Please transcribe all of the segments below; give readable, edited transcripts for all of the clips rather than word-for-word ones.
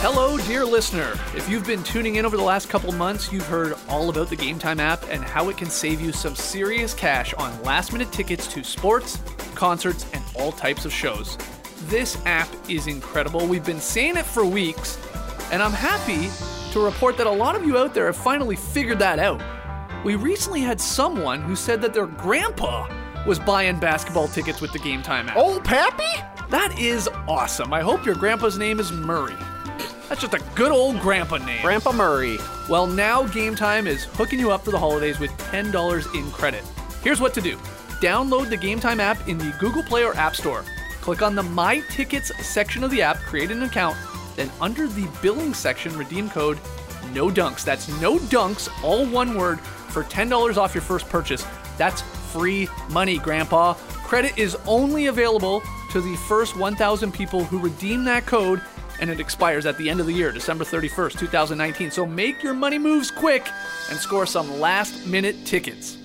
Hello, dear listener. If you've been tuning in over the last couple months, you've heard all about the Game Time app and how it can save you some serious cash on last-minute tickets to sports, concerts, and all types of shows. This app is incredible. We've been saying it for weeks, and I'm happy to report that a lot of you out there have finally figured that out. We recently had someone who said that their grandpa was buying basketball tickets with the Game Time app. Old Pappy? That is awesome. I hope your grandpa's name is Murray. That's just a good old grandpa name. Grandpa Murray. Well, now Game Time is hooking you up for the holidays with $10 in credit. Here's what to do. Download the Game Time app in the Google Play or App Store. Click on the My Tickets section of the app, create an account, then under the billing section, redeem code No Dunks. That's No Dunks, all one word, for $10 off your first purchase. That's free money, Grandpa. Credit is only available to the first 1,000 people who redeem that code, and it expires at the end of the year, December 31st, 2019. So make your money moves quick and score some last-minute tickets.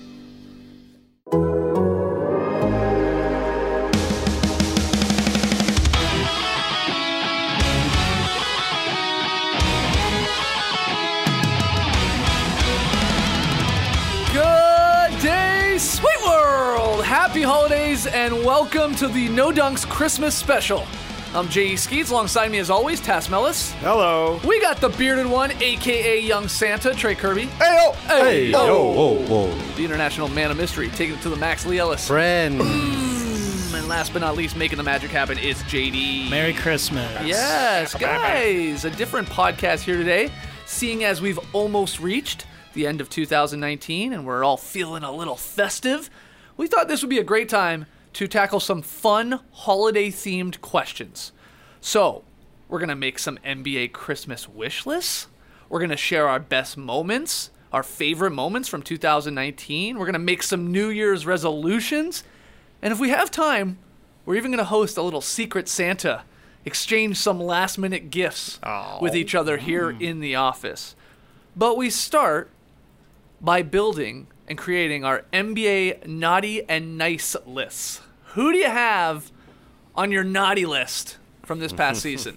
Good day, sweet world! Happy holidays and welcome to the No Dunks Christmas special. I'm J.E. Skeets, alongside me as always, Tass Mellis. Hello. We got the bearded one, a.k.a. Young Santa, Trey Kirby. Hey-o. Whoa. The international man of mystery, taking it to the max, Lee Ellis. Friend. And last but not least, making the magic happen, it's JD. Merry Christmas. Yes, guys, a different podcast here today, seeing as we've almost reached the end of 2019 and we're all feeling a little festive. We thought this would be a great time to tackle some fun holiday-themed questions. So, we're going to make some NBA Christmas wish lists. We're going to share our best moments, our favorite moments from 2019. We're going to make some New Year's resolutions. And if we have time, we're even going to host a little Secret Santa, exchange some last-minute gifts with each other here in the office. But we start by building and creating our NBA naughty and nice lists. Who do you have on your naughty list from this past season?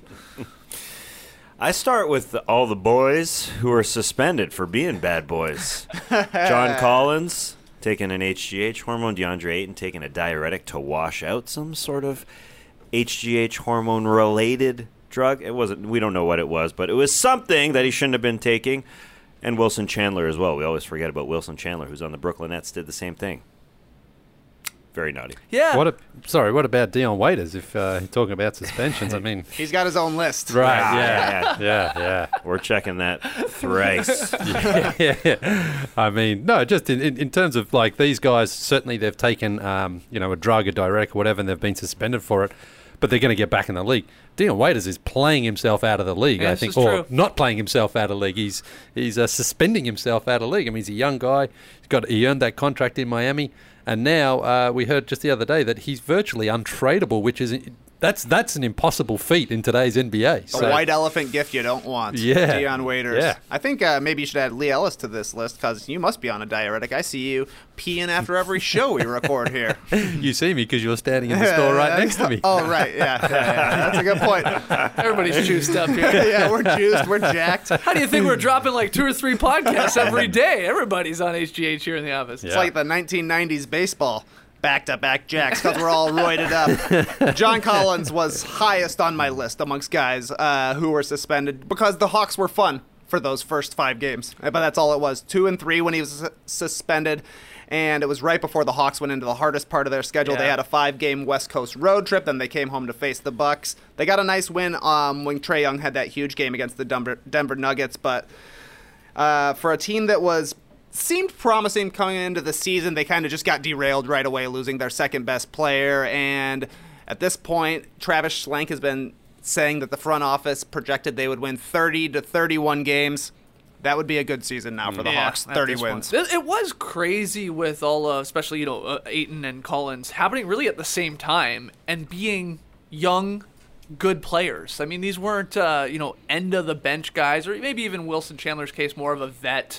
I start with all the boys who are suspended for being bad boys. John Collins taking an HGH hormone, DeAndre Ayton taking a diuretic to wash out some sort of HGH hormone related drug. It wasn't, we don't know what it was, but it was something that he shouldn't have been taking. And Wilson Chandler as well. We always forget about Wilson Chandler, who's on the Brooklyn Nets, did the same thing. Very naughty. Yeah. What about Dion Waiters? If you're talking about suspensions, I mean, He's got his own list. right? Yeah. We're checking that thrice. Yeah. I mean, no, just in terms of like these guys, certainly they've taken a drug, a diuretic, or whatever, and they've been suspended for it. But they're going to get back in the league. Dion Waiters is playing himself out of the league, Yeah, I think, this is or true. not playing himself out of the league. He's suspending himself out of the league. I mean, he's a young guy. He earned that contract in Miami, and now we heard just the other day that he's virtually untradeable, which is that's an impossible feat in today's NBA. The white elephant gift you don't want. Yeah. Dion Waiters. Yeah. I think maybe you should add Lee Ellis to this list because you must be on a diuretic. I see you peeing after every show we record here. You see me because you're standing in the store right next to me. Oh, right. Yeah. That's a good point. Everybody's juiced up here. Yeah, we're juiced. We're jacked. How do you think we're dropping like 2 or 3 podcasts every day? Everybody's on HGH here in the office. It's like the 1990s baseball. Back-to-back jacks because we're all roided up. John Collins was highest on my list amongst guys who were suspended because the Hawks were fun for those first 5 games. But that's all it was. 2 and 3 when he was suspended. And it was right before the Hawks went into the hardest part of their schedule. Yeah. They had a 5-game West Coast road trip. Then they came home to face the Bucks. They got a nice win when Trae Young had that huge game against the Denver Nuggets. But for a team that seemed promising coming into the season, they kind of just got derailed right away, losing their second best player. And at this point, Travis Schlenk has been saying that the front office projected they would win 30 to 31 games. That would be a good season now for the Hawks. at 30 this wins. point. It was crazy with all, especially Ayton and Collins happening really at the same time and being young, good players. I mean, these weren't end of the bench guys, or maybe even Wilson Chandler's case, more of a vet.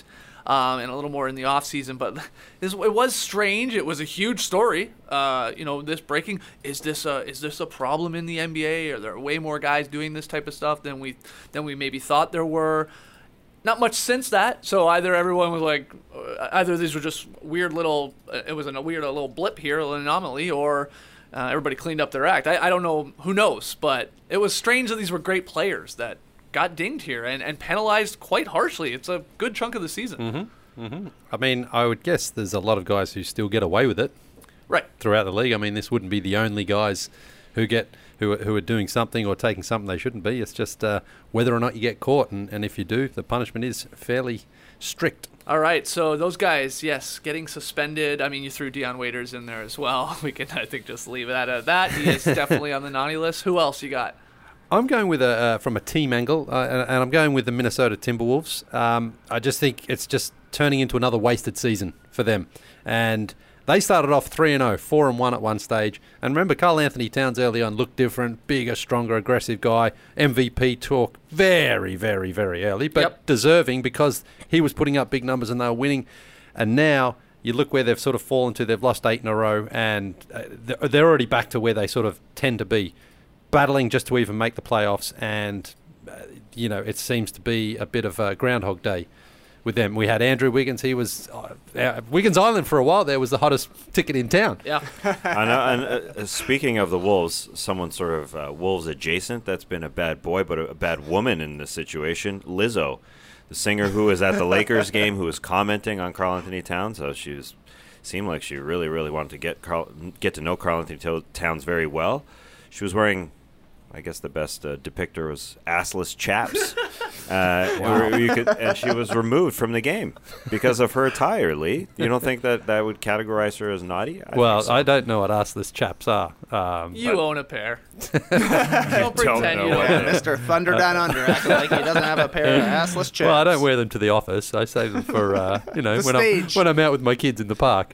and a little more in the offseason. But it was strange. It was a huge story. This breaking, is this a problem in the NBA? Are there way more guys doing this type of stuff than we maybe thought there were? Not much since that. So either everyone was like, either these were just weird little, it was a weird little blip here, an anomaly, or everybody cleaned up their act. I don't know. Who knows? But it was strange that these were great players that got dinged here and penalized quite harshly. It's a good chunk of the season. I mean, I would guess there's a lot of guys who still get away with it. Right. Throughout the league. I mean, this wouldn't be the only guys who are doing something or taking something they shouldn't be. It's just whether or not you get caught, and if you do, the punishment is fairly strict. All right, so those guys, yes, getting suspended. I mean, you threw Dion Waiters in there as well. We can, I think, just leave that at that. He is definitely on the naughty list. Who else you got? I'm going with from a team angle, and I'm going with the Minnesota Timberwolves. I just think it's just turning into another wasted season for them, and they started off 3-0, 4-1 at one stage. And remember, Karl Anthony Towns early on looked different, bigger, stronger, aggressive guy. MVP talk very, very, very early, but deserving because he was putting up big numbers and they were winning. And now you look where they've sort of fallen to. They've lost 8 in a row, and they're already back to where they sort of tend to be, battling just to even make the playoffs. And, it seems to be a bit of a Groundhog Day with them. We had Andrew Wiggins. He was Wiggins Island for a while. There was the hottest ticket in town. Yeah. I know. And speaking of the Wolves, someone sort of Wolves adjacent that's been a bad boy but a bad woman in this situation, Lizzo, the singer who was at the Lakers game, who was commenting on Karl Anthony Towns. So seemed like she really, really wanted to get to know Karl Anthony Towns very well. She was wearing, I guess the best depictor was assless chaps. And she was removed from the game because of her attire, Lee. You don't think that would categorize her as naughty? I don't know what assless chaps are. You own a pair. Don't pretend you don't. Mr. Thunder Down Under acting like he doesn't have a pair of assless chaps. Well, I don't wear them to the office. I save them for, when I'm out with my kids in the park.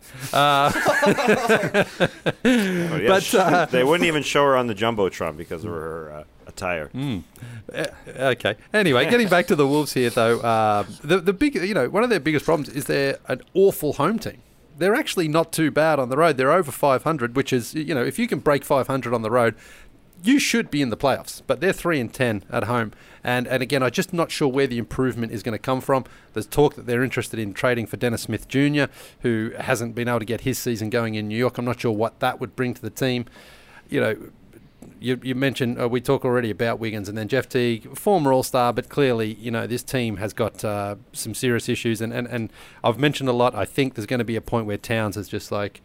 They wouldn't even show her on the Jumbotron because of her attire. Okay. Anyway, getting back to the Wolves here, though, the big, one of their biggest problems is they're an awful home team. They're actually not too bad on the road. They're over 500, which is, if you can break 500 on the road, you should be in the playoffs. But they're 3-10 at home, and again, I'm just not sure where the improvement is going to come from. There's talk that they're interested in trading for Dennis Smith Jr., who hasn't been able to get his season going in New York. I'm not sure what that would bring to the team. You mentioned, we talk already about Wiggins, and then Jeff Teague, former All-Star, but clearly, this team has got some serious issues, and I've mentioned a lot. I think there's going to be a point where Towns is just like,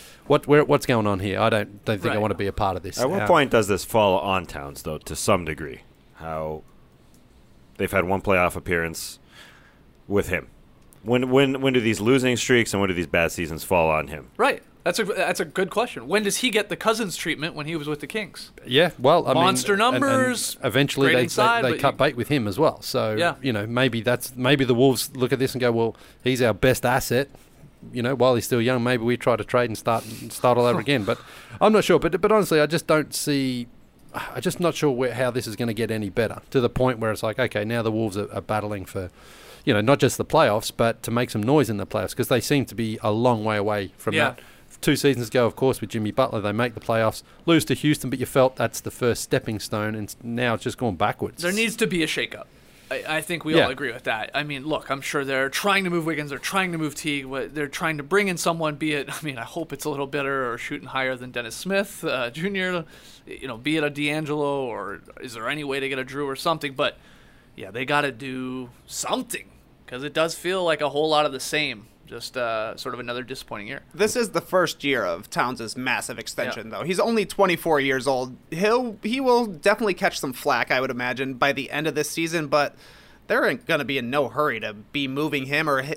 what's going on here? I don't think I want to be a part of this. At what point does this fall on Towns, though, to some degree? How they've had one playoff appearance with him. When do these losing streaks and when do these bad seasons fall on him? Right. That's a good question. When does he get the Cousins treatment when he was with the Kings? Yeah, well, Monster numbers. And eventually they cut bait with him as well. So maybe the Wolves look at this and go, well, he's our best asset. While he's still young, maybe we try to trade and start all over again. But I'm not sure. But honestly, I just don't see. I'm just not sure how this is going to get any better to the point where it's like, okay, now the Wolves are battling for, not just the playoffs, but to make some noise in the playoffs because they seem to be a long way away from that. 2 seasons ago, of course, with Jimmy Butler, they make the playoffs, lose to Houston, but you felt that's the first stepping stone, and now it's just gone backwards. There needs to be a shakeup. I think we all agree with that. I mean, look, I'm sure they're trying to move Wiggins, they're trying to move Teague, they're trying to bring in someone, I hope it's a little better or shooting higher than Dennis Smith Jr., be it a D'Angelo, or is there any way to get a Drew or something, but yeah, they got to do something, because it does feel like a whole lot of the same. Just sort of another disappointing year. This is the first year of Towns' massive extension, though. He's only 24 years old. He will definitely catch some flack, I would imagine, by the end of this season, but they're going to be in no hurry to be moving him or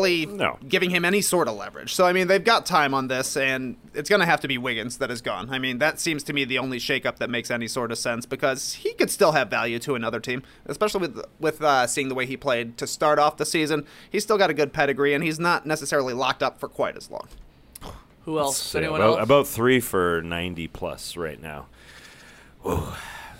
giving him any sort of leverage. So, they've got time on this, and it's going to have to be Wiggins that is gone. That seems to me the only shakeup that makes any sort of sense because he could still have value to another team, especially with seeing the way he played to start off the season. He's still got a good pedigree, and he's not necessarily locked up for quite as long. Who else? Anyone else? About 3 for 90+ right now. Whoa.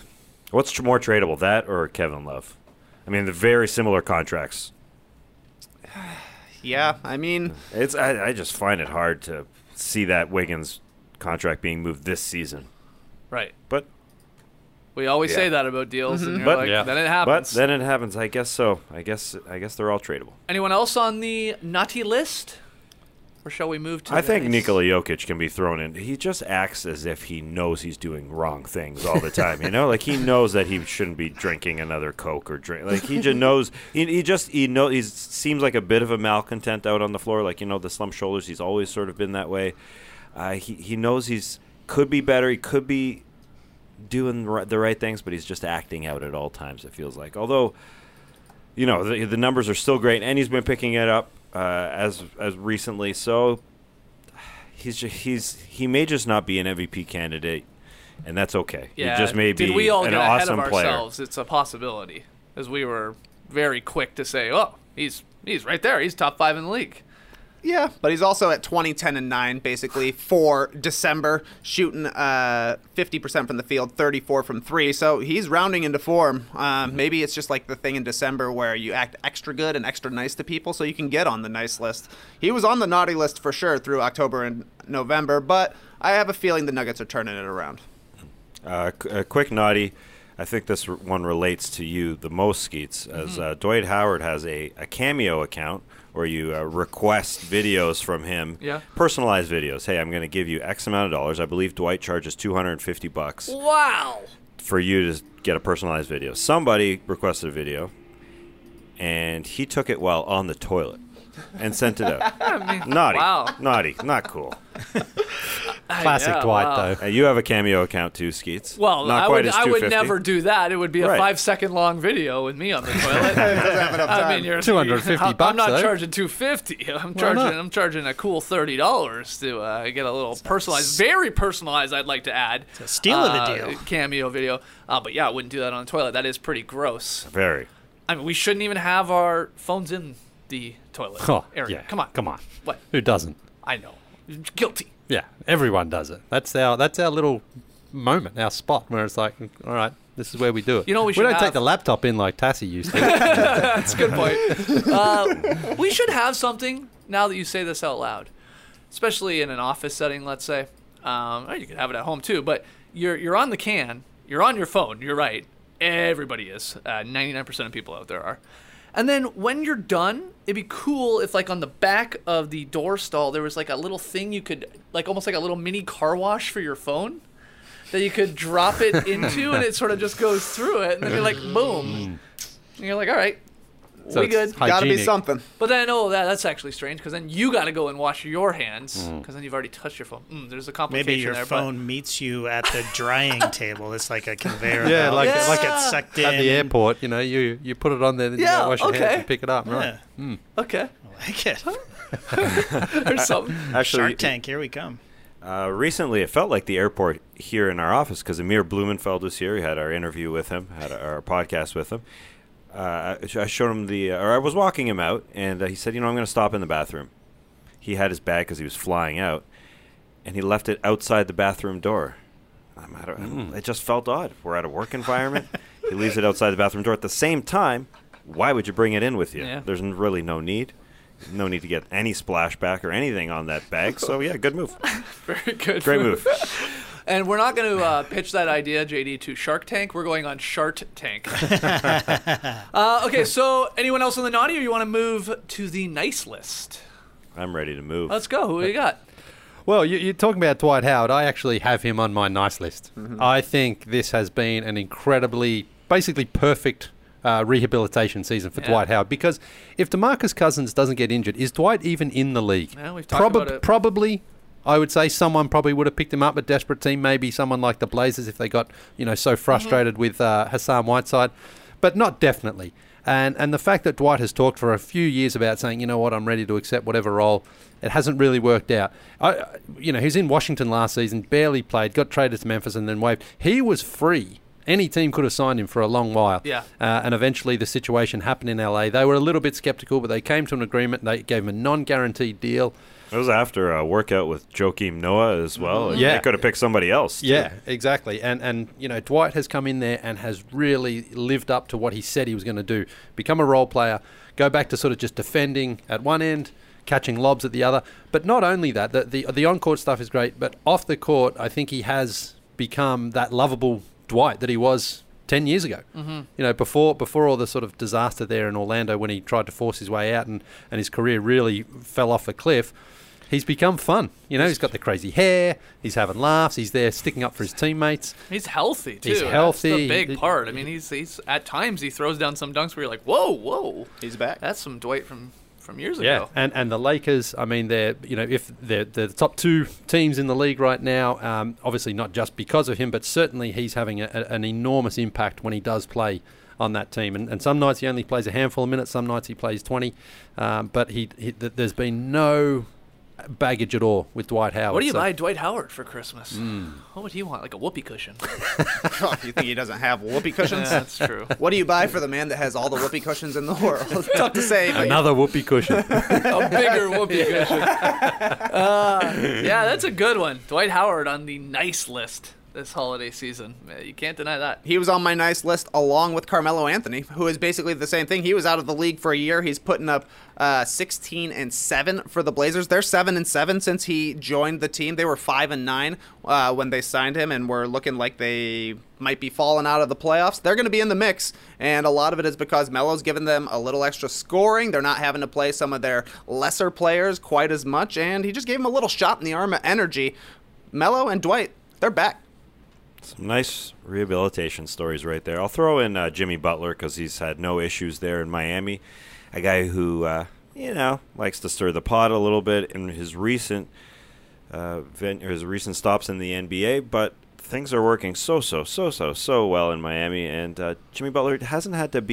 What's more tradable, that or Kevin Love? The very similar contracts. Yeah, I mean, I just find it hard to see that Wiggins contract being moved this season. Right. But we always say that about deals, and you're then it happens. But then it happens. I guess so. I guess they're all tradable. Anyone else on the naughty list? Or shall we move to I think Nikola Jokic can be thrown in. He just acts as if he knows he's doing wrong things all the time. Like he knows that he shouldn't be drinking another Coke or drink. Like he just knows. He knows. He seems like a bit of a malcontent out on the floor. Like the slumped shoulders. He's always sort of been that way. He knows could be better. He could be doing the right things, but he's just acting out at all times. It feels like. Although, the numbers are still great, and he's been picking it up. As recently, so he may just not be an MVP candidate, and that's okay. Yeah, he just may be we all an get awesome ahead of player. ourselves? It's a possibility, as we were very quick to say, "Oh, he's right there. He's top 5 in the league." yeah, but he's also at 20, 10, and 9, basically, for December, shooting 50% from the field, 34 from 3. So he's rounding into form. Maybe it's just like the thing in December where you act extra good and extra nice to people so you can get on the nice list. He was on the naughty list for sure through October and November, but I have a feeling the Nuggets are turning it around. A quick naughty. I think this one relates to you the most, Skeets, as Dwight Howard has a Cameo account where you request videos from him, personalized videos. Hey, I'm going to give you X amount of dollars. I believe Dwight charges $250. Wow! For you to get a personalized video. Somebody requested a video, and he took it while on the toilet and sent it out. Naughty. Wow. Naughty. Not cool. Classic Dwight, though. You have a Cameo account too, Skeets. Well, not I quite would, as I would 250. never do that. It would be a 5-second long video with me on the toilet. I mean, you're $250 I'm not though. charging $250. I'm charging a cool $30 to get a little personalized, very personalized. I'd like to add It's a steal of a deal. Cameo video. But yeah, I wouldn't do that on the toilet. That is pretty gross. Very. I mean, we shouldn't even have our phones in the toilet area. Yeah. Come on. What? Who doesn't? I know. Guilty. Yeah, everyone does it. That's our little moment, our spot where it's like, all right, this is where we do it. We don't should take the laptop in like Tassie used to. That's a good point. We should have something now that you say this out loud, especially in an office setting, let's say. Or you could have it at home too, but you're on the can, you're on your phone, you're right. Everybody is. 99% of people out there are. And then when you're done, it'd be cool if, like, on the back of the door stall, there was, like, a little thing you could, like, almost like a little mini car wash for your phone that you could drop it into, and it sort of just goes through it. And then you're like, boom. And you're like, all right, So we it's good. Gotta be hygienic. something. But then, that's actually strange, because then you got to go and wash your hands, because then you've already touched your phone. There's a complication Maybe your there. phone meets you at the drying table. It's like a conveyor Yeah, belt. like- It's like it's sucked in. At the airport, you put it on there, then you Yeah, go wash your hands okay. and pick it up, right? Yeah, Okay. I like it. There's something. Actually, Shark Tank, here we come. recently, it felt like the airport here in our office because Amir Blumenfeld was here. We had our interview with him, had our podcast with him. I showed him or I was walking him out, and he said, I'm going to stop in the bathroom. He had his bag because he was flying out, and he left it outside the bathroom door. It just felt odd. We're at a work environment. He leaves it outside the bathroom door. At the same time, why would you bring it in with you? Yeah. There's really no need. No need to get any splashback or anything on that bag. So, yeah, good move. Very good. Great move. And we're not going to pitch that idea, JD, to Shark Tank. We're going on Shark Tank. Okay, so anyone else on the naughty, or you want to move to the nice list? I'm ready to move. Let's go. Who do you got? Well, you're talking about Dwight Howard. I actually have him on my nice list. I think this has been an incredibly, basically perfect rehabilitation season for Dwight Howard, because if DeMarcus Cousins doesn't get injured, is Dwight even in the league? Yeah, we've talked about it. Probably. I would say someone probably would have picked him up, a desperate team, maybe someone like the Blazers if they got so frustrated with Hassan Whiteside, but not definitely. And the fact that Dwight has talked for a few years about saying, you know what, I'm ready to accept whatever role, it hasn't really worked out. He's in Washington last season, barely played, got traded to Memphis and then waived. He was free. Any team could have signed him for a long while. Yeah. And eventually the situation happened in LA. They were a little bit skeptical, but they came to an agreement. They gave him a non-guaranteed deal. It was after a workout with Joakim Noah as well. Yeah. They could have picked somebody else. Too. Yeah, exactly. And Dwight has come in there and has really lived up to what he said he was going to do. Become a role player, go back to sort of just defending at one end, catching lobs at the other. But not only that, the on-court stuff is great, but off the court, I think he has become that lovable Dwight that he was 10 years ago. Before all the sort of disaster there in Orlando when he tried to force his way out and his career really fell off a cliff, he's become fun. He's got the crazy hair, he's having laughs, he's there sticking up for his teammates. He's healthy, too. He's healthy. That's the big part. I mean, he's at times he throws down some dunks where you're like, whoa. He's back. That's some Dwight from years Yeah, ago. and the Lakers, I mean, if they're the top two teams in the league right now, obviously not just because of him, but certainly he's having an enormous impact when he does play on that team. And some nights he only plays a handful of minutes, some nights he plays 20, but there's been no baggage at all with Dwight Howard. What do you buy Dwight Howard for Christmas? What would he want? Like a whoopee cushion? You think he doesn't have whoopee cushions? Yeah, that's true. What do you buy for the man that has all the whoopee cushions in the world? Tough to say. But Another whoopee cushion. A bigger whoopee cushion. Yeah, that's a good one. Dwight Howard on the nice list this holiday season. You can't deny that. He was on my nice list along with Carmelo Anthony, who is basically the same thing. He was out of the league for a year. He's putting up 16-7 for the Blazers. They're 7-7 since he joined the team. They were 5-9 when they signed him, and were looking like they might be falling out of the playoffs. They're going to be in the mix, and a lot of it is because Melo's given them a little extra scoring. They're not having to play some of their lesser players quite as much, and he just gave them a little shot in the arm of energy. Melo and Dwight, they're back. Some nice rehabilitation stories right there. I'll throw in Jimmy Butler because he's had no issues there in Miami. A guy who, likes to stir the pot a little bit in his recent stops in the NBA, but things are working so well in Miami. And Jimmy Butler hasn't had to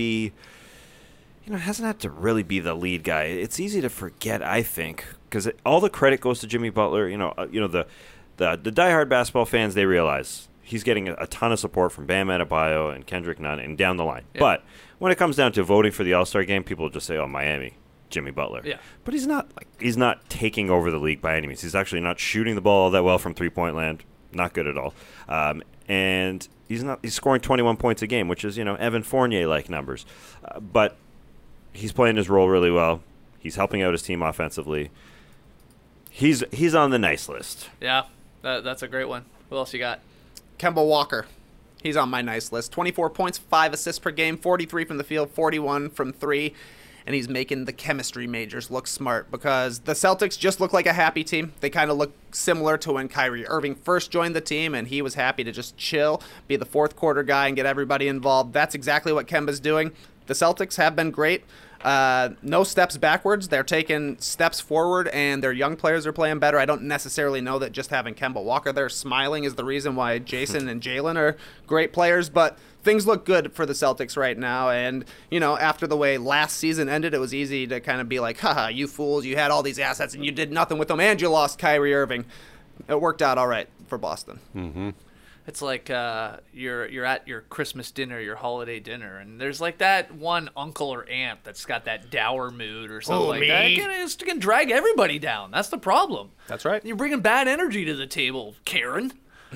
really be the lead guy. It's easy to forget, I think, because all the credit goes to Jimmy Butler. The diehard basketball fans, they realize he's getting a ton of support from Bam Adebayo and Kendrick Nunn and down the line. Yeah. But when it comes down to voting for the All-Star game, people just say, "Oh, Miami, Jimmy Butler." Yeah. But he's not taking over the league by any means. He's actually not shooting the ball all that well from three-point land. Not good at all. And he's scoring 21 points a game, which is, Evan Fournier-like numbers. But he's playing his role really well. He's helping out his team offensively. He's on the nice list. Yeah, that's a great one. Who else you got? Kemba Walker. He's on my nice list. 24 points, 5 assists per game, 43 from the field, 41 from 3. And he's making the chemistry majors look smart because the Celtics just look like a happy team. They kind of look similar to when Kyrie Irving first joined the team, and he was happy to just chill, be the fourth quarter guy, and get everybody involved. That's exactly what Kemba's doing. The Celtics have been great. No steps backwards. They're taking steps forward, and their young players are playing better. I don't necessarily know that just having Kemba Walker there smiling is the reason why Jason and Jalen are great players, but things look good for the Celtics right now. And, after the way last season ended, it was easy to kind of be like, haha, you fools, you had all these assets and you did nothing with them, and you lost Kyrie Irving. It worked out all right for Boston. Mm-hmm. It's like you're at your Christmas dinner, your holiday dinner, and there's like that one uncle or aunt that's got that dour mood or something like that. It can drag everybody down. That's the problem. That's right. You're bringing bad energy to the table, Karen.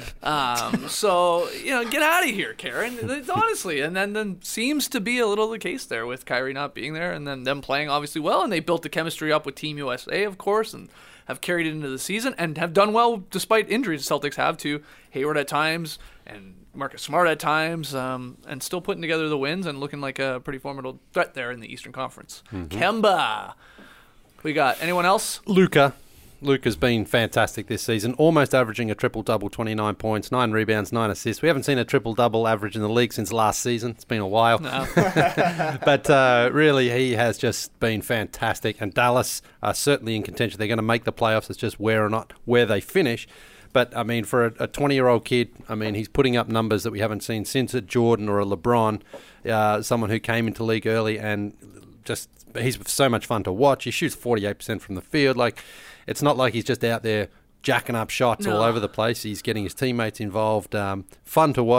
So, get out of here, Karen. Honestly. And then seems to be a little the case there with Kyrie not being there, and then them playing obviously well, and they built the chemistry up with Team USA, of course, and have carried it into the season and have done well despite injuries. The Celtics have to. Hayward at times and Marcus Smart at times, and still putting together the wins and looking like a pretty formidable threat there in the Eastern Conference. Mm-hmm. Kemba. We got anyone else? Luka's been fantastic this season, almost averaging a triple-double, 29 points, 9 rebounds, 9 assists. We haven't seen a triple-double average in the league since last season. It's been a while. No. But really, he has just been fantastic. And Dallas are certainly in contention. They're going to make the playoffs. It's just where they finish. But, for a 20-year-old kid, he's putting up numbers that we haven't seen since a Jordan or a LeBron, someone who came into league early, and just he's so much fun to watch. He shoots 48% from the field. It's not like he's just out there jacking up shots all over the place. He's getting his teammates involved. Fun to watch.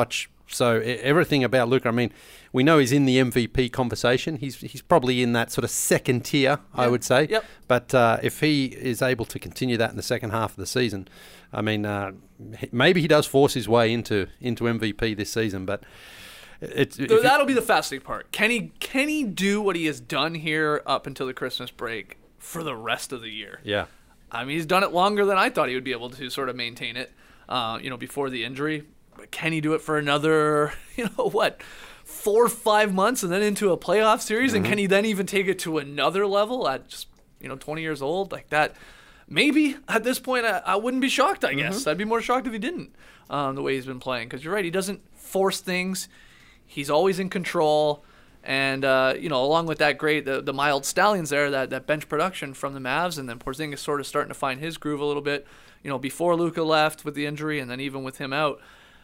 So everything about Luka, I mean, we know he's in the MVP conversation. He's probably in that sort of second tier, I would say. Yep. But if he is able to continue that in the second half of the season, I mean, maybe he does force his way into MVP this season. But that'll be the fascinating part. Can he do what he has done here up until the Christmas break for the rest of the year? Yeah. I mean, he's done it longer than I thought he would be able to sort of maintain it, before the injury. But can he do it for another, 4 or 5 months and then into a playoff series? And can he then even take it to another level at just, 20 years old like that? Maybe at this point, I wouldn't be shocked, I guess. I'd be more shocked if he didn't, the way he's been playing. Because you're right, he doesn't force things. He's always in control. And, along with that the mild stallions there, that bench production from the Mavs, and then Porzingis sort of starting to find his groove a little bit, before Luka left with the injury and then even with him out.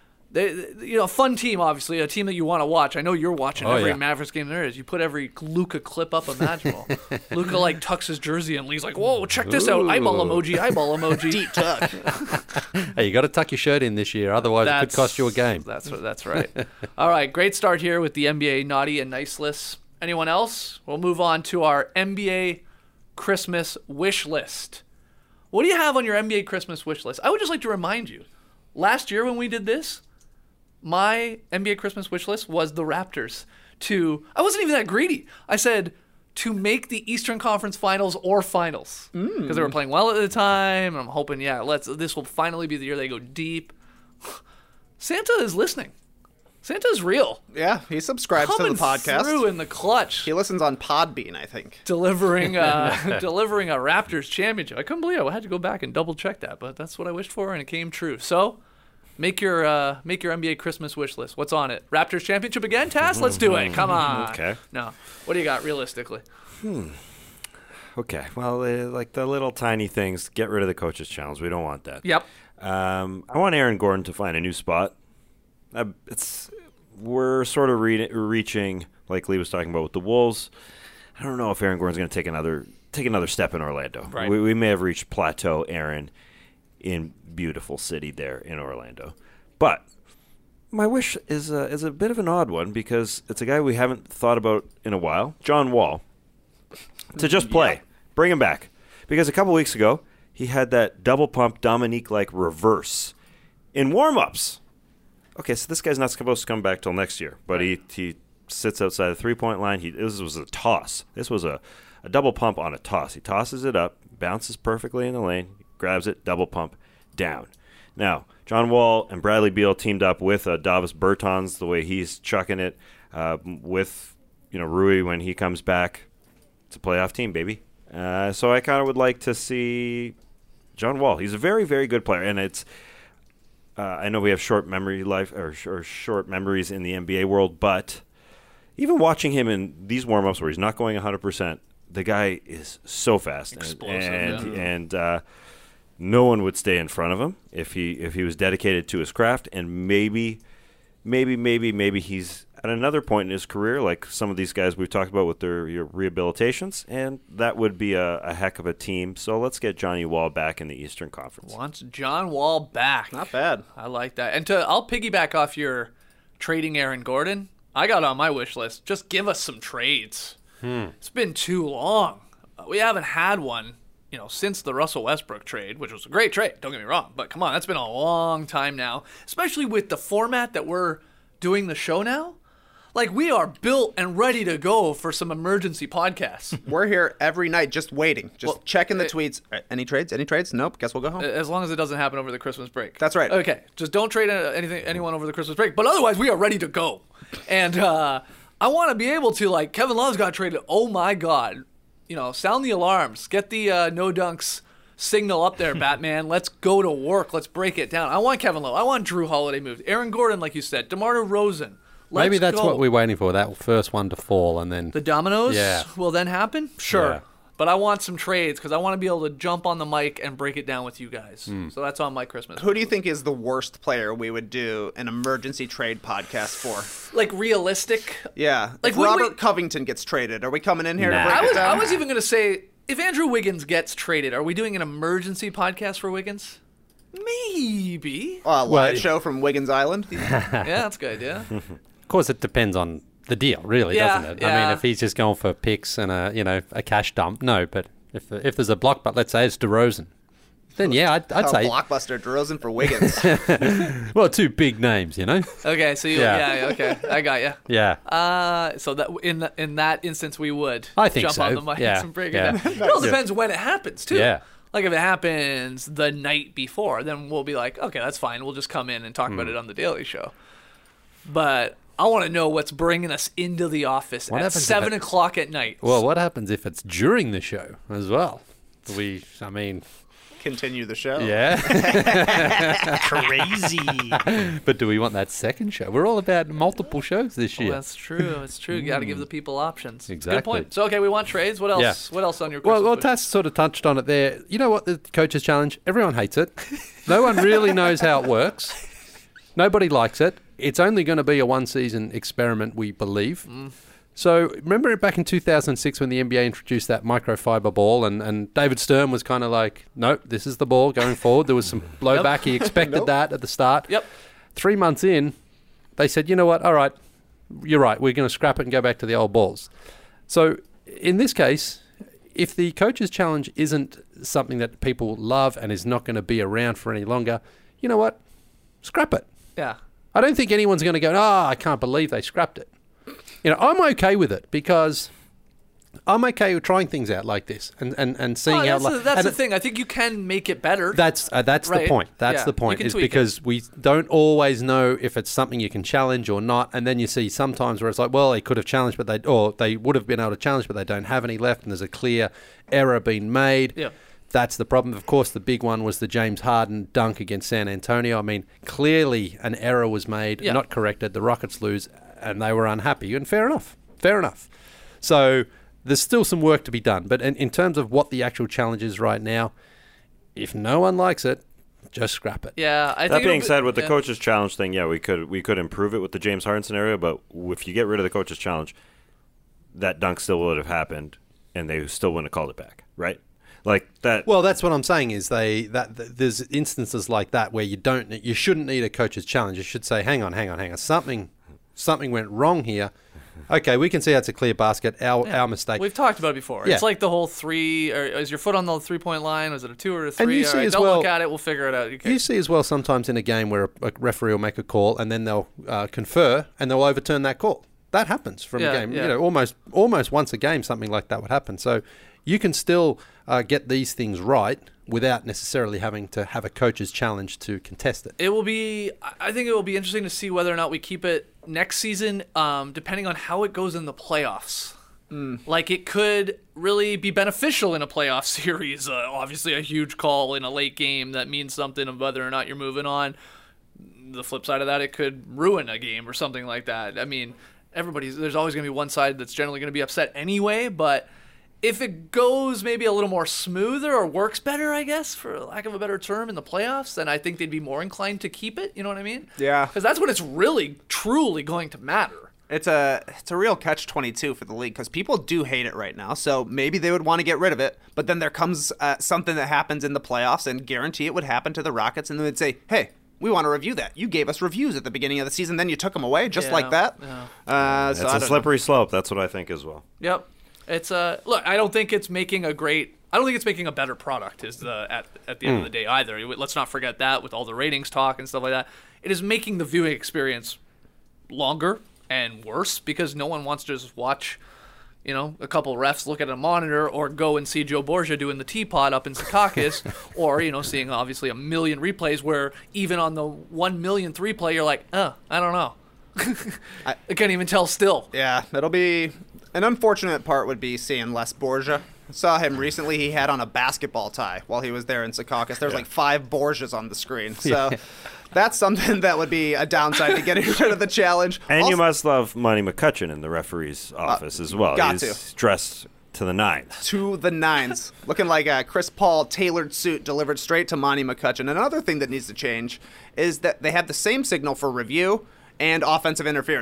A fun team, obviously, a team that you want to watch. I know you're watching every Mavericks game there is. You put every Luka clip up imaginable. Luka, tucks his jersey and Lee's like, whoa, check this out. Eyeball emoji. Deep tuck. Hey, you got to tuck your shirt in this year, otherwise it could cost you a game. That's right. All right, great start here with the NBA naughty and nice lists. Anyone else? We'll move on to our NBA Christmas wish list. What do you have on your NBA Christmas wish list? I would just like to remind you, last year when we did this, my NBA Christmas wish list was the Raptors I wasn't even that greedy. I said to make the Eastern Conference Finals or Finals because they were playing well at the time. And I'm hoping, this will finally be the year they go deep. Santa is listening. Santa is real. Yeah, he subscribes to the podcast. Through in the clutch. He listens on Podbean, I think. Delivering a Raptors championship. I couldn't believe it. I had to go back and double check that, but that's what I wished for, and it came true. So, make your NBA Christmas wish list. What's on it? Raptors championship again, Tass? Let's do it. Come on. Okay. No. What do you got realistically? Okay. Well, like the little tiny things, get rid of the coaches challenge. We don't want that. Yep. I want Aaron Gordon to find a new spot. We're sort of reaching, like Lee was talking about with the Wolves. I don't know if Aaron Gordon's going to take another step in Orlando. Right. We may have reached plateau Aaron in beautiful city there in Orlando. But my wish is a bit of an odd one because it's a guy we haven't thought about in a while, John Wall, to just play. Yeah. Bring him back. Because a couple weeks ago, he had that double pump Dominique-like reverse in warm-ups. Okay, so this guy's not supposed to come back till next year, but he sits outside the three-point line. This was a toss. This was a double pump on a toss. He tosses it up, bounces perfectly in the lane, grabs it, double pump, down. Now, John Wall and Bradley Beal teamed up with Davis Bertans, the way he's chucking it, with Rui when he comes back. It's a playoff team, baby. So I kind of would like to see John Wall. He's a very, very good player, and it's. I know we have short memories in the NBA world, but even watching him in these warm-ups where he's not going 100%, the guy is so fast, explosive, and no one would stay in front of him if he was dedicated to his craft. And maybe he's at another point in his career, like some of these guys we've talked about with their rehabilitations, and that would be a heck of a team. So let's get Johnny Wall back in the Eastern Conference. Wants John Wall back. Not bad. I like that. And I'll piggyback off your trading Aaron Gordon. I got on my wish list, just give us some trades. It's been too long. We haven't had one, since the Russell Westbrook trade, which was a great trade, don't get me wrong. But come on, that's been a long time now, especially with the format that we're doing the show now. Like, we are built and ready to go for some emergency podcasts. We're here every night just waiting, checking the tweets. Any trades? Nope, guess we'll go home. As long as it doesn't happen over the Christmas break. That's right. Okay, just don't trade anyone over the Christmas break. But otherwise, we are ready to go. And I want to be able to, like, Kevin Love's got traded. Oh, my God. Sound the alarms. Get the no dunks signal up there, Batman. Let's go to work. Let's break it down. I want Kevin Love. I want Drew Holiday moved. Aaron Gordon, like you said. DeMar DeRozan. Maybe that's what we're waiting for, that first one to fall, and then... The dominoes will then happen? Sure. Yeah. But I want some trades because I want to be able to jump on the mic and break it down with you guys. So that's on my Christmas. Who do you think is the worst player we would do an emergency trade podcast for? Like, realistic? Yeah. Like, if Robert Covington gets traded, are we coming in here to break it down? I was even going to say, if Andrew Wiggins gets traded, are we doing an emergency podcast for Wiggins? Maybe. Live Well, show from Wiggins Island. Yeah, that's good. Yeah. Of course, it depends on the deal, really, Yeah, doesn't it? I yeah. mean, if he's just going for picks and a cash dump, no. But if there's a block, but let's say it's DeRozan, then yeah, I'd say Blockbuster DeRozan for Wiggins. well, two big names, Okay, so Yeah. okay, I got you. Yeah. So that in that instance, we would I think jump so. on the mic Yeah. and break Yeah. it down. It all depends when it happens too. Yeah. Like if it happens the night before, then we'll be like, okay, that's fine. We'll just come in and talk about it on the Daily Show. But I want to know what's bringing us into the office What at happens if 7 it- o'clock at night. Well, what happens if it's during the show as well? I mean, Continue the show. yeah. Crazy. But do we want that second show? We're all about multiple shows this year. That's true. It's true. You got to give the people options. Good Exactly. point. So okay, we want trades. What else? Yeah. What else on your Well, Christmas wish? Tass sort of touched on it there. You know what? The Coaches Challenge, everyone hates it. No one really knows how it works. Nobody likes it. It's only going to be a one-season experiment, we believe. So remember back in 2006 when the NBA introduced that microfiber ball and David Stern was kind of like, nope, this is the ball going forward. There was some blowback. He expected that at the start. Yep. 3 months in, they said, you know what? All right, you're right. We're going to scrap it and go back to the old balls. So in this case, if the Coaches Challenge isn't something that people love and is not going to be around for any longer, you know what? Scrap it. Yeah. I don't think anyone's going to go, I can't believe they scrapped it. I'm okay with it because I'm okay with trying things out like this and seeing how. That's the thing. I think you can make it better. That's the Right. point. That's Yeah, the you point. can Is tweak it. because we don't always know if it's something you can challenge or not, and then you see sometimes where it's like, well, they could have challenged, but they would have been able to challenge, but they don't have any left, and there's a clear error being made. Yeah. That's the problem. Of course, the big one was the James Harden dunk against San Antonio. I mean, clearly an error was made, Yeah. not corrected. The Rockets lose, and they were unhappy. And fair enough. Fair enough. So there's still some work to be done. But in terms of what the actual challenge is right now, if no one likes it, just scrap it. Yeah. I That think being it'll be- said, with the yeah. Coaches Challenge thing, yeah, we could improve it with the James Harden scenario. But if you get rid of the Coaches Challenge, that dunk still would have happened, and they still wouldn't have called it back, right? Like that. Well, that's what I'm saying is there's instances like that where you shouldn't need a Coach's Challenge. You should say, hang on. Something went wrong here. Okay, we can see that's a clear basket. Our mistake. We've talked about it before. Yeah. It's like the whole three. Or is your foot on the 3-point line? Was it a 2 or a 3? And you see All right, as don't well- look at it. We'll figure it out. Okay. You see as well sometimes in a game where a referee will make a call and then they'll confer and they'll overturn that call. That happens from Yeah, a game. yeah. Almost once a game something like that would happen. So you can still get these things right without necessarily having to have a Coach's Challenge to contest it. It will be. I think it will be interesting to see whether or not we keep it next season, depending on how it goes in the playoffs. Like it could really be beneficial in a playoff series. Obviously, a huge call in a late game that means something of whether or not you're moving on. The flip side of that, it could ruin a game or something like that. I mean, there's always going to be one side that's generally going to be upset anyway, but if it goes maybe a little more smoother or works better, I guess, for lack of a better term, in the playoffs, then I think they'd be more inclined to keep it. You know what I mean? Yeah. Because that's when it's really, truly going to matter. It's a real catch-22 for the league because people do hate it right now. So maybe they would want to get rid of it, but then there comes something that happens in the playoffs, and guarantee it would happen to the Rockets, and they would say, "Hey, we want to review that. You gave us reviews at the beginning of the season, then you took them away just Yeah, like that." yeah. It's So I a don't know. slippery slope. That's what I think as well. Yep. It's look. I don't think it's making a better product. Is at the end of the day either. Let's not forget that with all the ratings talk and stuff like that, it is making the viewing experience longer and worse because no one wants to just watch, a couple of refs look at a monitor or go and see Joe Borgia doing the teapot up in Secaucus or, seeing obviously a million replays where even on the 1 millionth replay, you're like, I don't know. I can't even tell still. Yeah, it'll be an unfortunate part would be seeing Les Borgia. I saw him recently. He had on a basketball tie while he was there in Secaucus. There's like 5 Borgias on the screen. So that's something that would be a downside to getting rid of the challenge. And Also- you must love Monty McCutcheon in the referee's office as well. got He's dressed to the nines. to the nines, looking like a Chris Paul tailored suit delivered straight to Monty McCutcheon. Another thing that needs to change is that they have the same signal for review and offensive interference.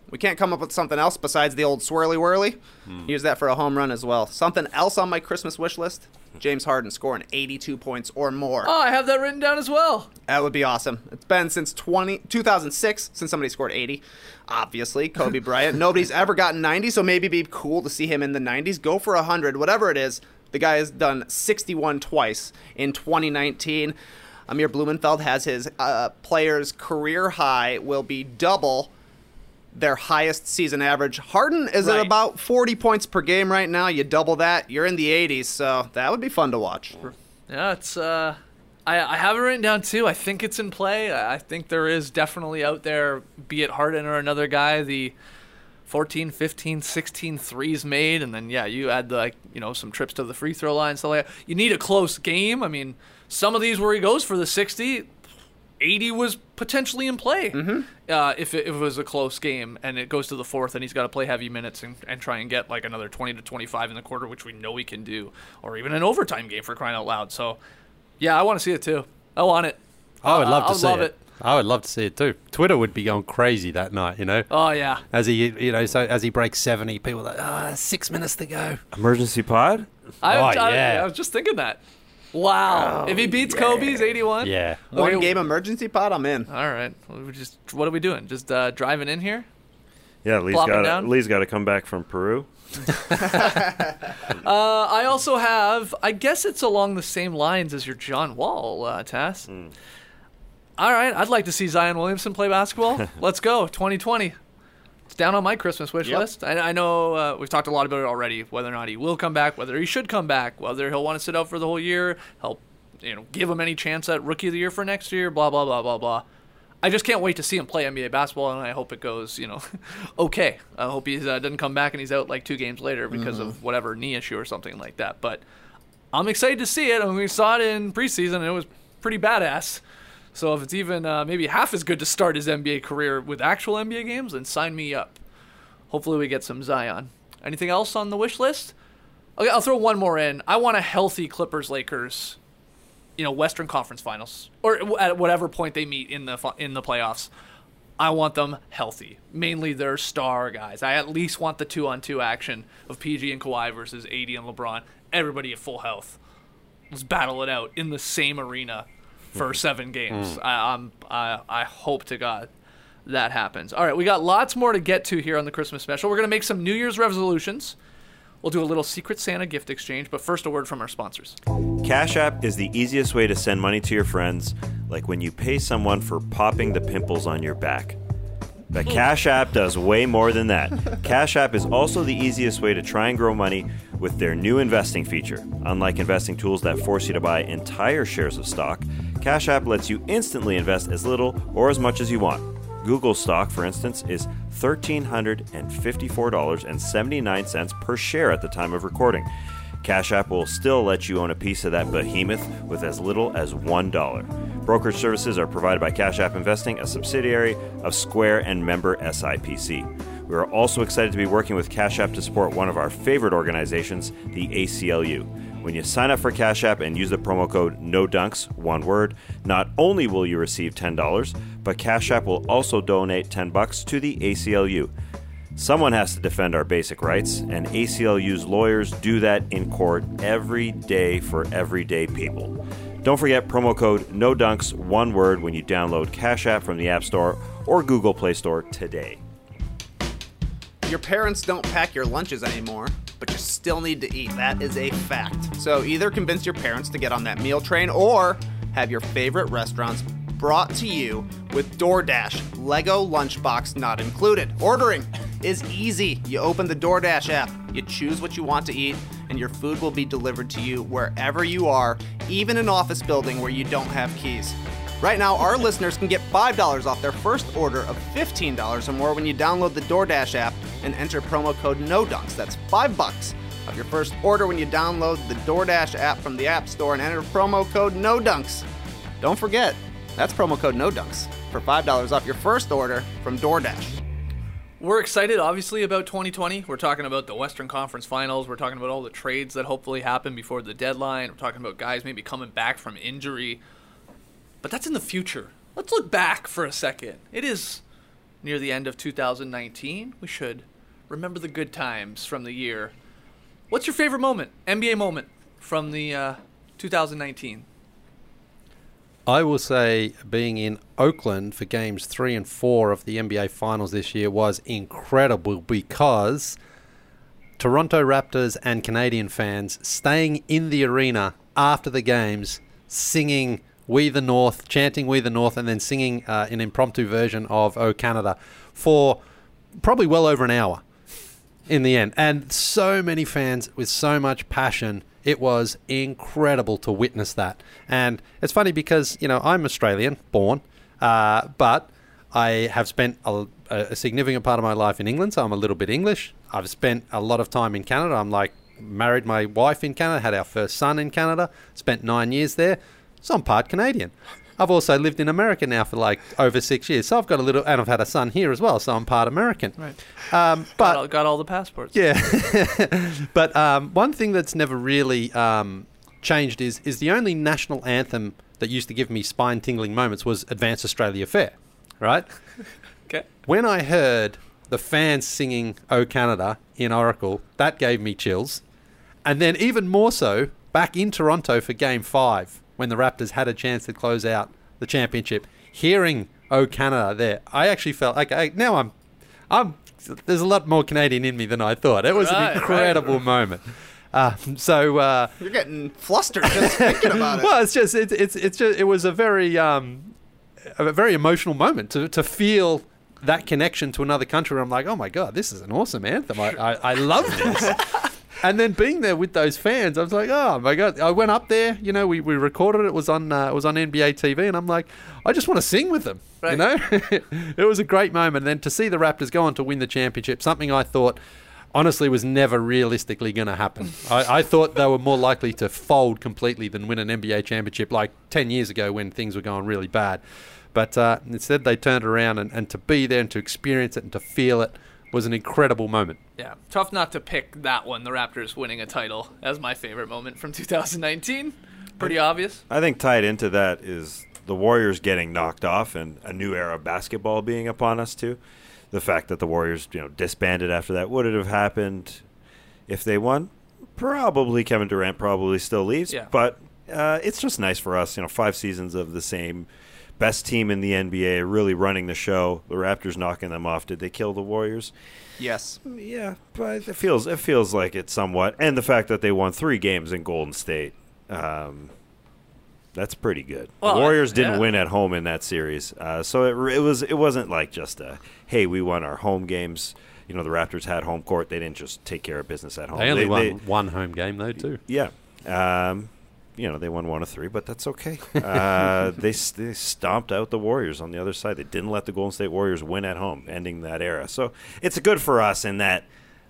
We can't come up with something else besides the old swirly whirly. Use that for a home run as well. Something else on my Christmas wish list? James Harden scoring 82 points or more. Oh, I have that written down as well. That would be awesome. It's been since 2006 since somebody scored 80. Obviously, Kobe Bryant. Nobody's ever gotten 90, so maybe it'd be cool to see him in the 90s. Go for 100, whatever it is. The guy has done 61 twice in 2019. Amir Blumenfeld has his player's career high will be double their highest season average. Harden is at Right. about 40 points per game right now. You double that, you're in the 80s, so that would be fun to watch. Yeah, it's I have it written down too. I think it's in play. I think there is definitely out there, be it Harden or another guy, the 14, 15, 16 threes made, and then you add the some trips to the free throw line and stuff like that. You need a close game. I mean, some of these where he goes for the 60, 80 was potentially in play if it was a close game and it goes to the fourth and he's got to play heavy minutes and try and get like another 20 to 25 in the quarter, which we know he can do, or even an overtime game for crying out loud. So, yeah, I want to see it too. I want it. I would love to see love it. I would love to see it too. Twitter would be going crazy that night, Oh, yeah. As he breaks 70, people are like, 6 minutes to go. Emergency pod? I was just thinking that. Wow. If he beats Kobe's 81? Yeah. One game emergency pod, I'm in. All right. What are we doing? Just driving in here? Yeah, Plopping down? Lee's got to come back from Peru. I also have, I guess it's along the same lines as your John Wall, Tass. All right. I'd like to see Zion Williamson play basketball. Let's go. 2020. It's down on my Christmas wish list. I know we've talked a lot about it already, whether or not he will come back, whether he should come back, whether he'll want to sit out for the whole year, help give him any chance at Rookie of the Year for next year, blah, blah, blah, blah, blah. I just can't wait to see him play NBA basketball, and I hope it goes, okay. I hope he doesn't come back and he's out like 2 games later because of whatever knee issue or something like that. But I'm excited to see it. I mean, we saw it in preseason, and it was pretty badass. So if it's even maybe half as good to start his NBA career with actual NBA games, then sign me up. Hopefully we get some Zion. Anything else on the wish list? Okay, I'll throw one more in. I want a healthy Clippers-Lakers, Western Conference Finals, or at whatever point they meet in the playoffs. I want them healthy. Mainly their star guys. I at least want the 2-on-2 action of PG and Kawhi versus AD and LeBron. Everybody at full health. Let's battle it out in the same arena for 7 games. I hope to God that happens. All right, we got lots more to get to here on the Christmas special. We're going to make some New Year's resolutions. We'll do a little Secret Santa gift exchange, but first a word from our sponsors. Cash App is the easiest way to send money to your friends, like when you pay someone for popping the pimples on your back. But Cash App does way more than that. Cash App is also the easiest way to try and grow money with their new investing feature. Unlike investing tools that force you to buy entire shares of stock, Cash App lets you instantly invest as little or as much as you want. Google stock, for instance, is $1,354.79 per share at the time of recording. Cash App will still let you own a piece of that behemoth with as little as $1. Brokerage services are provided by Cash App Investing, a subsidiary of Square and member SIPC. We are also excited to be working with Cash App to support one of our favorite organizations, the ACLU. When you sign up for Cash App and use the promo code NODUNKS, one word, not only will you receive $10, but Cash App will also donate $10 to the ACLU. Someone has to defend our basic rights, and ACLU's lawyers do that in court every day for everyday people. Don't forget promo code NODUNKS, one word, when you download Cash App from the App Store or Google Play Store today. Your parents don't pack your lunches anymore, but you still need to eat. That is a fact. So either convince your parents to get on that meal train or have your favorite restaurants brought to you with DoorDash, Lego Lunchbox not included. Ordering is easy. You open the DoorDash app, you choose what you want to eat, and your food will be delivered to you wherever you are, even an office building where you don't have keys. Right now, our listeners can get $5 off their first order of $15 or more when you download the DoorDash app and enter promo code NODUNKS. That's $5 of your first order when you download the DoorDash app from the App Store and enter promo code NODUNKS. Don't forget, that's promo code NODUNKS for $5 off your first order from DoorDash. We're excited, obviously, about 2020. We're talking about the Western Conference Finals. We're talking about all the trades that hopefully happen before the deadline. We're talking about guys maybe coming back from injury. But that's in the future. Let's look back for a second. It is near the end of 2019. We should remember the good times from the year. What's your favorite moment, NBA moment, from the 2019? I will say being in Oakland for games 3 and 4 of the NBA Finals this year was incredible because Toronto Raptors and Canadian fans staying in the arena after the games, singing We the North, chanting We the North, and then singing an impromptu version of Oh Canada for probably well over an hour in the end. And so many fans with so much passion. It was incredible to witness that. And it's funny because, I'm Australian, born, but I have spent a significant part of my life in England, so I'm a little bit English. I've spent a lot of time in Canada. I'm married my wife in Canada, had our first son in Canada, spent 9 years there, so I'm part Canadian. I've also lived in America now for over 6 years, so I've got and I've had a son here as well, so I'm part American. Right. But got all the passports. Yeah. But one thing that's never really changed is the only national anthem that used to give me spine-tingling moments was Advance Australia Fair, right? Okay. When I heard the fans singing Oh Canada in Oracle, that gave me chills. And then even more so, back in Toronto for Game 5, when the Raptors had a chance to close out the championship, hearing Oh Canada there, I actually felt now there's a lot more Canadian in me than I thought. It was an incredible moment. You're getting flustered just thinking about it. Well, it was a very emotional moment to feel that connection to another country. Where I'm like, oh my God, this is an awesome anthem. I love this. And then being there with those fans, I was like, oh my God. I went up there, we recorded it. It was on NBA TV, and I'm like, I just want to sing with them. Right. It was a great moment. And then to see the Raptors go on to win the championship, something I thought honestly was never realistically going to happen. I thought they were more likely to fold completely than win an NBA championship 10 years ago when things were going really bad. But instead they turned around, and to be there and to experience it and to feel it was an incredible moment. Yeah, tough not to pick that one, the Raptors winning a title, as my favorite moment from 2019. Pretty obvious. I think tied into that is the Warriors getting knocked off and a new era of basketball being upon us too. The fact that the Warriors, disbanded after that. Would it have happened if they won? Probably. Kevin Durant probably still leaves. Yeah. But it's just nice for us, 5 seasons of the same best team in the NBA, really running the show. The Raptors knocking them off. Did they kill the Warriors? Yes. Yeah, but it feels like it somewhat. And the fact that they won 3 games in Golden State, that's pretty good. Well, the Warriors didn't win at home in that series, so it wasn't like just hey, we won our home games. The Raptors had home court. They didn't just take care of business at home. They only won one home game though too. Yeah. They won 1 of 3, but that's okay. They stomped out the Warriors on the other side. They didn't let the Golden State Warriors win at home, ending that era. So it's good for us in that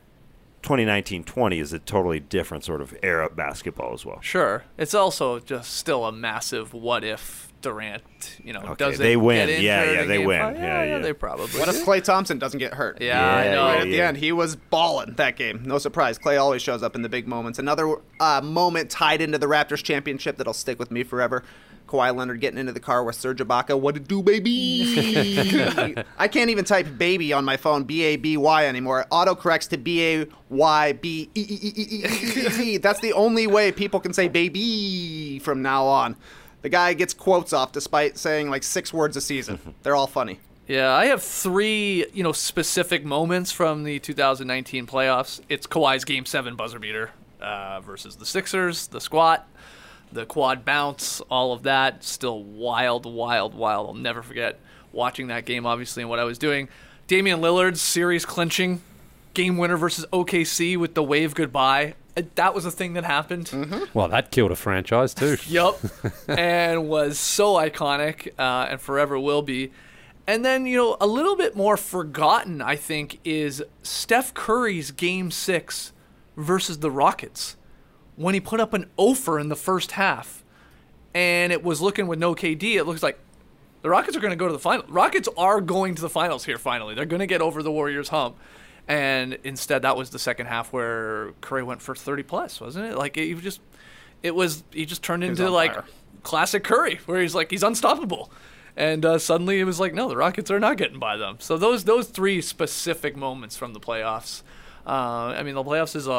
2019-20 is a totally different sort of era of basketball as well. Sure. It's also just still a massive what if Durant, doesn't they win. get injured Yeah, in they Game win. 5. Yeah. They probably What if Klay Thompson doesn't get hurt? Yeah, I know. Right at the end, he was balling that game. No surprise. Klay always shows up in the big moments. Another moment tied into the Raptors championship that'll stick with me forever. Kawhi Leonard getting into the car with Serge Ibaka. What it do, baby? I can't even type baby on my phone, B-A-B-Y anymore. It autocorrects to B-A-Y-B-E-E-E-E-E-E. That's the only way people can say baby from now on. The guy gets quotes off despite saying 6 words a season. They're all funny. Yeah, I have 3, specific moments from the 2019 playoffs. It's Kawhi's Game 7 buzzer beater versus the Sixers, the squat, the quad bounce, all of that. Still wild. I'll never forget watching that game, obviously, and what I was doing. Damian Lillard's series clinching game winner versus OKC with the wave goodbye. That was a thing that happened. Mm-hmm. Well, that killed a franchise too. Yup. And was so iconic and forever will be. And then, a little bit more forgotten, I think, is Steph Curry's Game 6 versus the Rockets when he put up an offer in the first half. And it was looking with no KD. It looks like the Rockets are going to go to the final. Rockets are going to the finals here finally. They're going to get over the Warriors hump. And instead, that was the second half where Curry went for 30+, wasn't it? He just turned into classic Curry, where he's unstoppable. And suddenly it was like, no, the Rockets are not getting by them. So those three specific moments from the playoffs. I mean, the playoffs is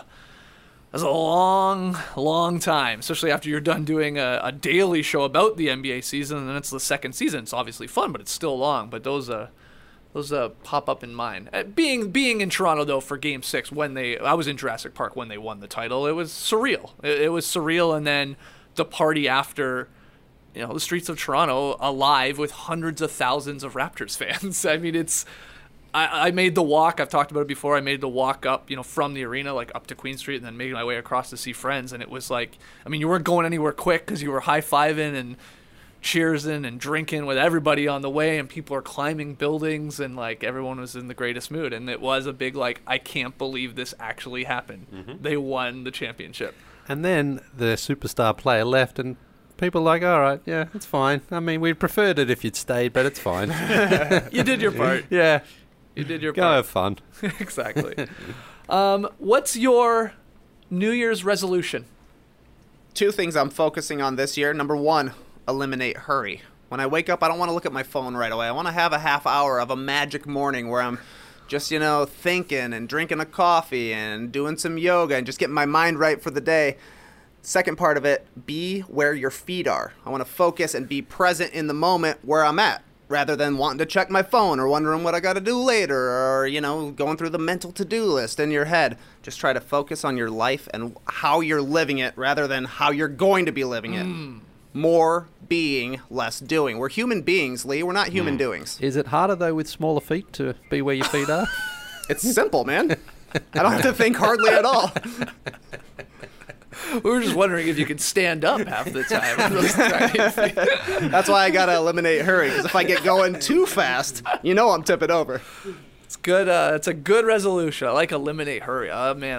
a long time, especially after you're done doing a daily show about the NBA season, and then it's the second season. It's obviously fun, but it's still long. But those pop up in mind. Being in Toronto though for Game 6 I was in Jurassic Park when they won the title. It was surreal. It was surreal, and then the party after. The streets of Toronto alive with hundreds of thousands of Raptors fans. I mean, I made the walk. I've talked about it before. I made the walk up, from the arena, like up to Queen Street, and then making my way across to see friends. And it was like, I mean, you weren't going anywhere quick because you were high-fiving and cheersing and drinking with everybody on the way, and people are climbing buildings, and like everyone was in the greatest mood. And it was a big I can't believe this actually happened. Mm-hmm. They won the championship. And then the superstar player left, and people are like, all right, yeah, it's fine. I mean, we'd preferred it if you'd stayed, but it's fine. You did your part. Yeah. You did your Go part. have fun. Exactly. What's your New Year's resolution? 2 things I'm focusing on this year. Number 1, eliminate hurry. When I wake up, I don't want to look at my phone right away. I want to have a half hour of a magic morning where I'm just, thinking and drinking a coffee and doing some yoga and just getting my mind right for the day. Second part of it, be where your feet are. I want to focus and be present in the moment where I'm at, rather than wanting to check my phone or wondering what I got to do later or, going through the mental to-do list in your head. Just try to focus on your life and how you're living it rather than how you're going to be living it. More being, less doing. We're human beings, Lee. We're not human doings. Is it harder, though, with smaller feet to be where your feet are? It's simple, man. I don't have to think hardly at all. We were just wondering if you could stand up half the time. Those tiny feet. That's why I gotta eliminate hurry. Because if I get going too fast, I'm tipping over. It's good. It's a good resolution. I like eliminate hurry. Oh man,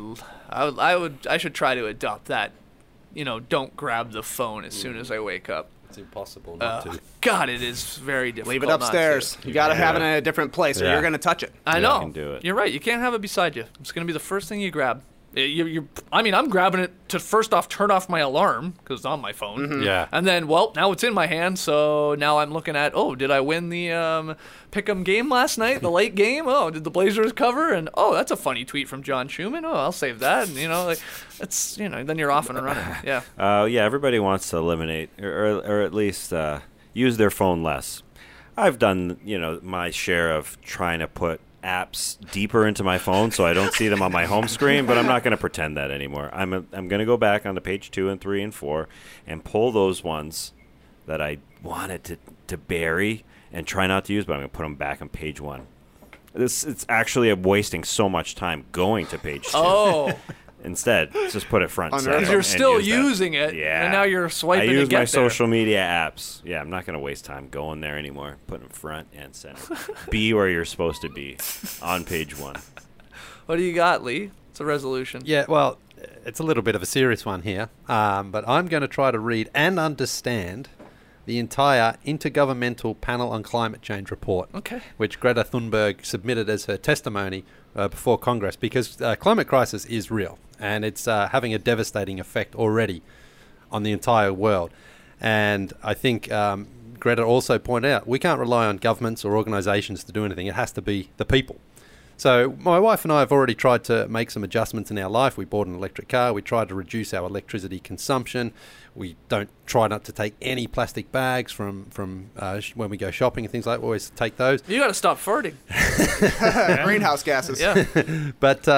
I should try to adopt that. Don't grab the phone as soon as I wake up. It's impossible not to. God, it is very difficult. Leave it upstairs. You gotta have it in a different place, or you're gonna touch it. I know. I can do it. You're right. You can't have it beside you. It's gonna be the first thing you grab. I'm grabbing it to first off turn off my alarm because it's on my phone. Mm-hmm. Yeah. And then, now it's in my hand, so now I'm looking at, did I win the pick'em game last night, the late game? Oh, did the Blazers cover? And that's a funny tweet from John Schumann. Oh, I'll save that. And it's then you're off and running. Yeah. Everybody wants to eliminate or at least use their phone less. I've done my share of trying to put apps deeper into my phone so I don't see them on my home screen, but I'm not going to pretend that anymore. I'm going to go back onto page 2 and 3 and 4 and pull those ones that I wanted to bury and try not to use, but I'm going to put them back on page 1. It's actually wasting so much time going to page 2. Oh. Instead, just put it front and center. Because you're still use using it, yeah. and now you're swiping I use to get my there. social media apps. Yeah, I'm not going to waste time going there anymore. Put them front and center. Be where you're supposed to be on page 1. What do you got, Lee? It's a resolution. Yeah, well, it's a little bit of a serious one here, but I'm going to try to read and understand the entire Intergovernmental Panel on Climate Change report, which Greta Thunberg submitted as her testimony before Congress, because climate crisis is real, and it's having a devastating effect already on the entire world. And I think Greta also pointed out, we can't rely on governments or organisations to do anything. It has to be the people. So my wife and I have already tried to make some adjustments in our life. We bought an electric car. We tried to reduce our electricity consumption. We don't try not to take any plastic bags from when we go shopping and things like that. We always take those. You got to stop farting. Greenhouse gases. Yeah. But,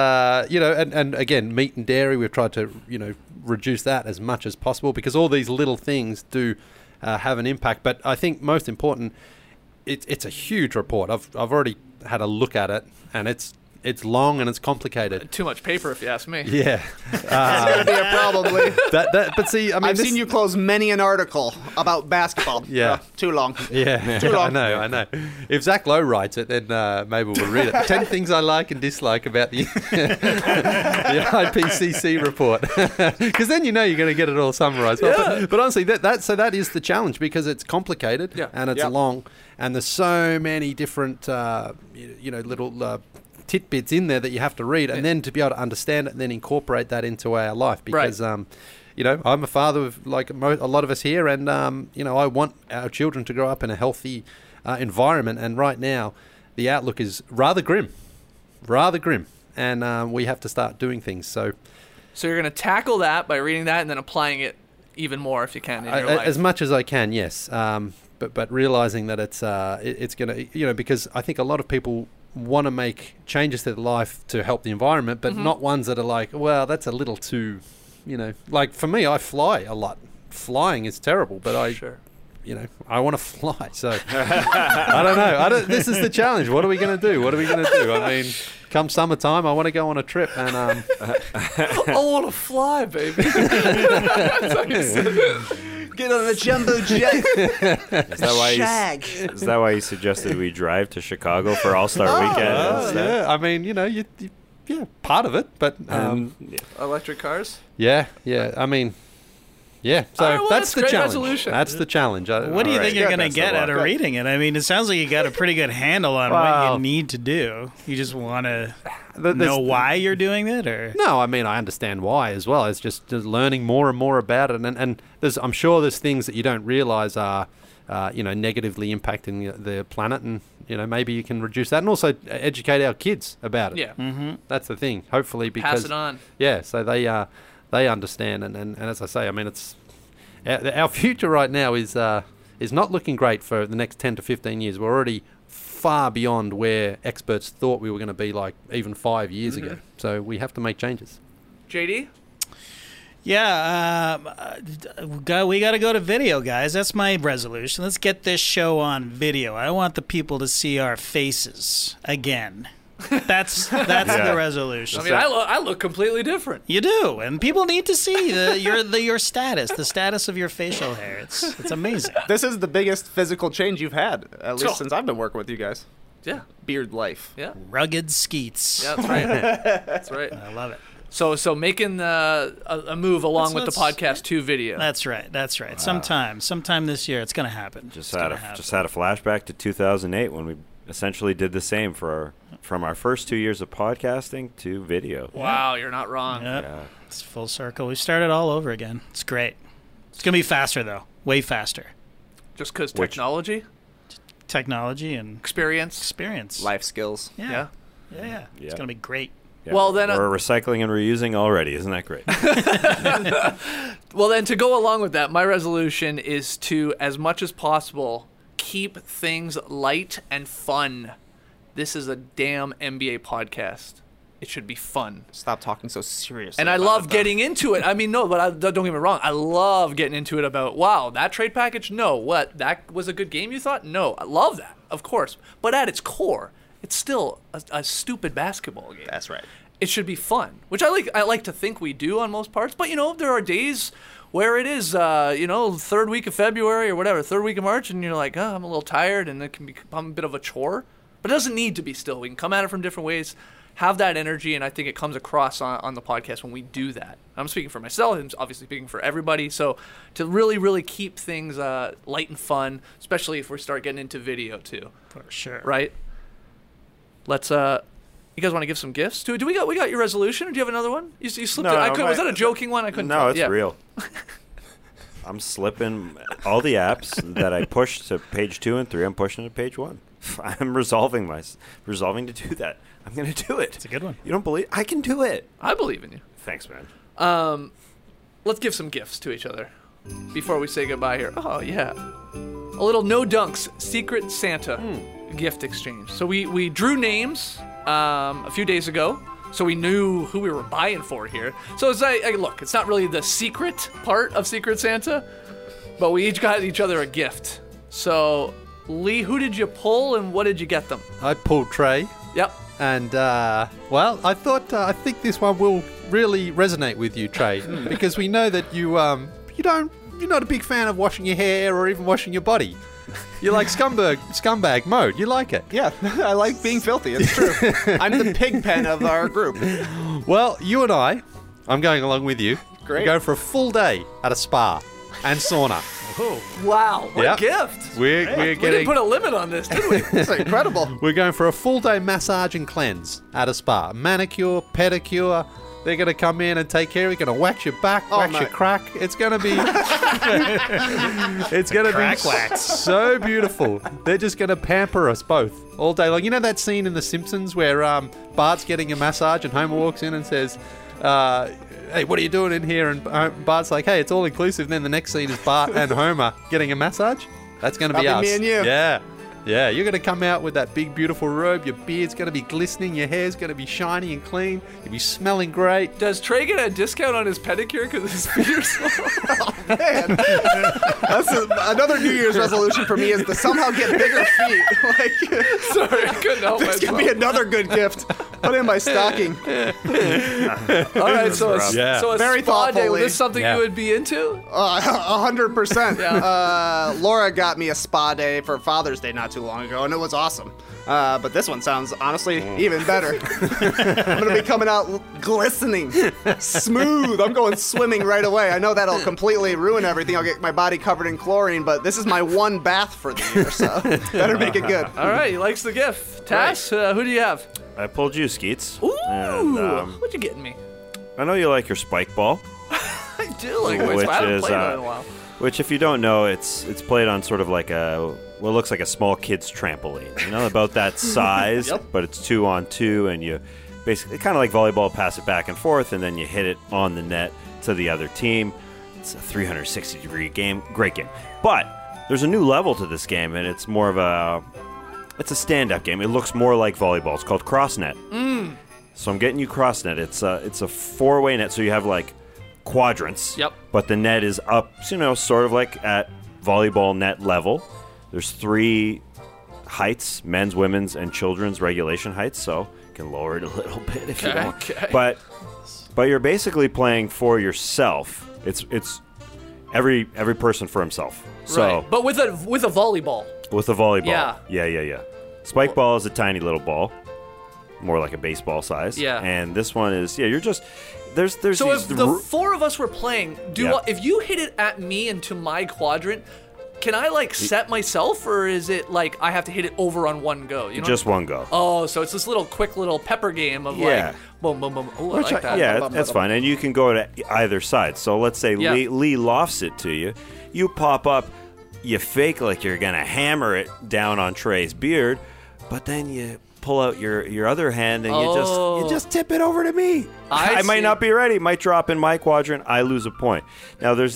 and again, meat and dairy, we've tried to, reduce that as much as possible, because all these little things do have an impact. But I think most important, it's a huge report. I've already had a look at it, and it's long and it's complicated. Too much paper, if you ask me. Yeah. That's going to be a problem, Lee. But see, I mean, I've seen you close many an article about basketball. Yeah. Too long. Yeah, Too long. I know. If Zach Lowe writes it, then maybe we'll read it. 10 things I like and dislike about the, the IPCC report. Because then you're going to get it all summarised. Well, but honestly, that is the challenge, because it's complicated and it's long, and there's so many different, little tidbits in there that you have to read, and then to be able to understand it and then incorporate that into our life, because you know, I'm a father of like a lot of us here, and you know, I want our children to grow up in a healthy environment. And right now, the outlook is rather grim, and we have to start doing things. So you're going to tackle that by reading that and then applying it even more if you can in your life. As much as I can, yes. But realizing that it's going to, you know, because I think a lot of people want to make changes to their life to help the environment, but not ones that are like, well, that's a little too, you know, like for me, I fly a lot. Flying is terrible, but you know, I want to fly. So I don't know. This is the challenge. What are we going to do? I mean, come summertime, I want to go on a trip, and I want to fly, baby. Get on the jumbo jet. Is that why you suggested we drive to Chicago for All-Star Weekend instead? Yeah. I mean, you know, yeah, part of it, but electric cars. Yeah. I mean. Yeah, so right, well, that's the great challenge. Resolution. That's the challenge. What do you think you're going to get out of reading it? I mean, it sounds like you got a pretty good handle on what you need to do. You just want to know why you're doing it, or no? I mean, I understand why as well. It's just learning more and more about it, and I'm sure there's things that you don't realize are, you know, negatively impacting the planet, and you know, maybe you can reduce that, and also educate our kids about it. Yeah, that's the thing. Hopefully, because pass it on. Yeah, so they understand, and as I say, I mean, it's our future right now is not looking great for the next 10 to 15 years. We're already far beyond where experts thought we were going to be, like even 5 years ago. So we have to make changes. JD? Yeah, we got to go to video, guys. That's my resolution. Let's get this show on video. I want the people to see our faces again. That's the resolution. I mean, I look completely different. You do, and people need to see your status, the status of your facial hair. It's amazing. This is the biggest physical change you've had, at least since I've been working with you guys. Yeah, beard life. Yeah, rugged skeets. Yeah, that's right. That's right. I love it. So making a move along with the podcast to video. That's right. Wow. Sometime this year, it's going to happen. Just had a flashback to 2008 when we essentially did the same from our first 2 years of podcasting to video. Wow, you're not wrong. Yep. Yeah. It's full circle. We started all over again. It's great. It's going to be faster, though. Way faster. Just because technology? Technology and experience. Life skills. Yeah. It's going to be great. Yeah. Well, then we're recycling and reusing already. Isn't that great? Well, then to go along with that, my resolution is to, as much as possible, keep things light and fun. This is a damn NBA podcast. It should be fun. Stop talking so seriously. And I love getting into it. I mean, no, but don't get me wrong. I love getting into it about, wow, that trade package? No. What? That was a good game, you thought? No. I love that, of course. But at its core, it's still a stupid basketball game. That's right. It should be fun, which I like to think we do on most parts. But, you know, there are days where it is, you know, third week of February or whatever, third week of March, and you're like, oh, I'm a little tired, and it can become a bit of a chore. But it doesn't need to be still. We can come at it from different ways, have that energy, and I think it comes across on the podcast when we do that. I'm speaking for myself, and obviously speaking for everybody. So to really, really keep things light and fun, especially if we start getting into video too. For sure. Right? Let's you guys want to give some gifts? We got your resolution? Or do you have another one? You slipped it. Was that a joking one? I couldn't. No, it's real. I'm slipping all the apps that I pushed to page 2 and 3. I'm pushing to page 1. I'm resolving to do that. I'm going to do it. It's a good one. You don't believe? I can do it. I believe in you. Thanks, man. Let's give some gifts to each other before we say goodbye here. Oh yeah, a little No Dunks Secret Santa gift exchange. So we drew names a few days ago, so we knew who we were buying for here. So it's like, look, it's not really the secret part of Secret Santa, but we each got each other a gift. So Lee, who did you pull and what did you get them? I pulled Trey. Yep. And, well, I think this one will really resonate with you, Trey, because we know that you're not a big fan of washing your hair or even washing your body. You like scumbag mode. You like it. Yeah, I like being filthy. It's true. I'm the pig pen of our group. Well, you and I'm going along with you. Great. We go for a full day at a spa and sauna. Oh, wow. What a gift. We didn't put a limit on this, did we? It's incredible. We're going for a full day massage and cleanse at a spa. Manicure, pedicure, They're going to come in and take care of you. Going to wax your back, wax mate. your crack. It's going to be... it's going to be Crack wax. so beautiful. They're just going to pamper us both all day long. You know that scene in The Simpsons where Bart's getting a massage and Homer walks in and says... hey, what are you doing in here? And Bart's like, hey, it's all inclusive. And then the next scene is Bart and Homer getting a massage. That's going to be That'll us. be me and you. Yeah. Yeah, you're going to come out with that big, beautiful robe. Your beard's going to be glistening. Your hair's going to be shiny and clean. You'll be smelling great. Does Trey get a discount on his pedicure because his feet are small? Man, that's another New Year's resolution for me is to somehow get bigger feet. Like, Sorry, I couldn't help this could be myself. another good gift. Put in my stocking. All right, so rough. Yeah. so a Very spa day. Was thoughtfully. this something Yeah. you would be into? 100%. Laura got me a spa day for Father's Day not too long ago, and it was awesome. But this one sounds honestly even better. I'm gonna be coming out glistening, smooth. I'm going swimming right away. I know that'll completely ruin everything. I'll get my body covered in chlorine, but this is my one bath for the year, so better make it good. All right, he likes the gift. Tass, who do you have? I pulled you, Skeets. Ooh, And, what you getting me? I know you like your spike ball, I do like Which I haven't is, played it in a while. which, if you don't know, it's played on sort of like what looks like a small kid's trampoline. You know, about that size, Yep. but it's 2-on-2, and you basically kind of like volleyball, pass it back and forth, and then you hit it on the net to the other team. It's a 360-degree game, great game. But there's a new level to this game, and it's more of it's a stand-up game. It looks more like volleyball. It's called CrossNet. So I'm getting you CrossNet. It's a 4-way net, so you have like quadrants. Yep. But the net is up, sort of like at volleyball net level. There's 3 heights: men's, women's, and children's regulation heights. So you can lower it a little bit if you want. Okay. But you're basically playing for yourself. It's every person for himself. So Right. But with a volleyball. with a volleyball. Yeah. Yeah. Spike ball is a tiny little ball, more like a baseball size. Yeah. And this one is you're just there's So these if the 4 of us were playing, Yeah. if you hit it at me into my quadrant, can I like set myself, or is it like I have to hit it over on one go? You know. just one go. Oh, so it's this quick little pepper game of Yeah. like boom, boom, boom. Oh, I like that. Yeah, that's fine. And you can go to either side. So let's say Yeah. Lee lofts it to you. You pop up, you fake like you're going to hammer it down on Trey's beard, but then you pull out your other hand and you just tip it over to me. I might see. not be ready. Might drop in my quadrant. I lose a point. Now there's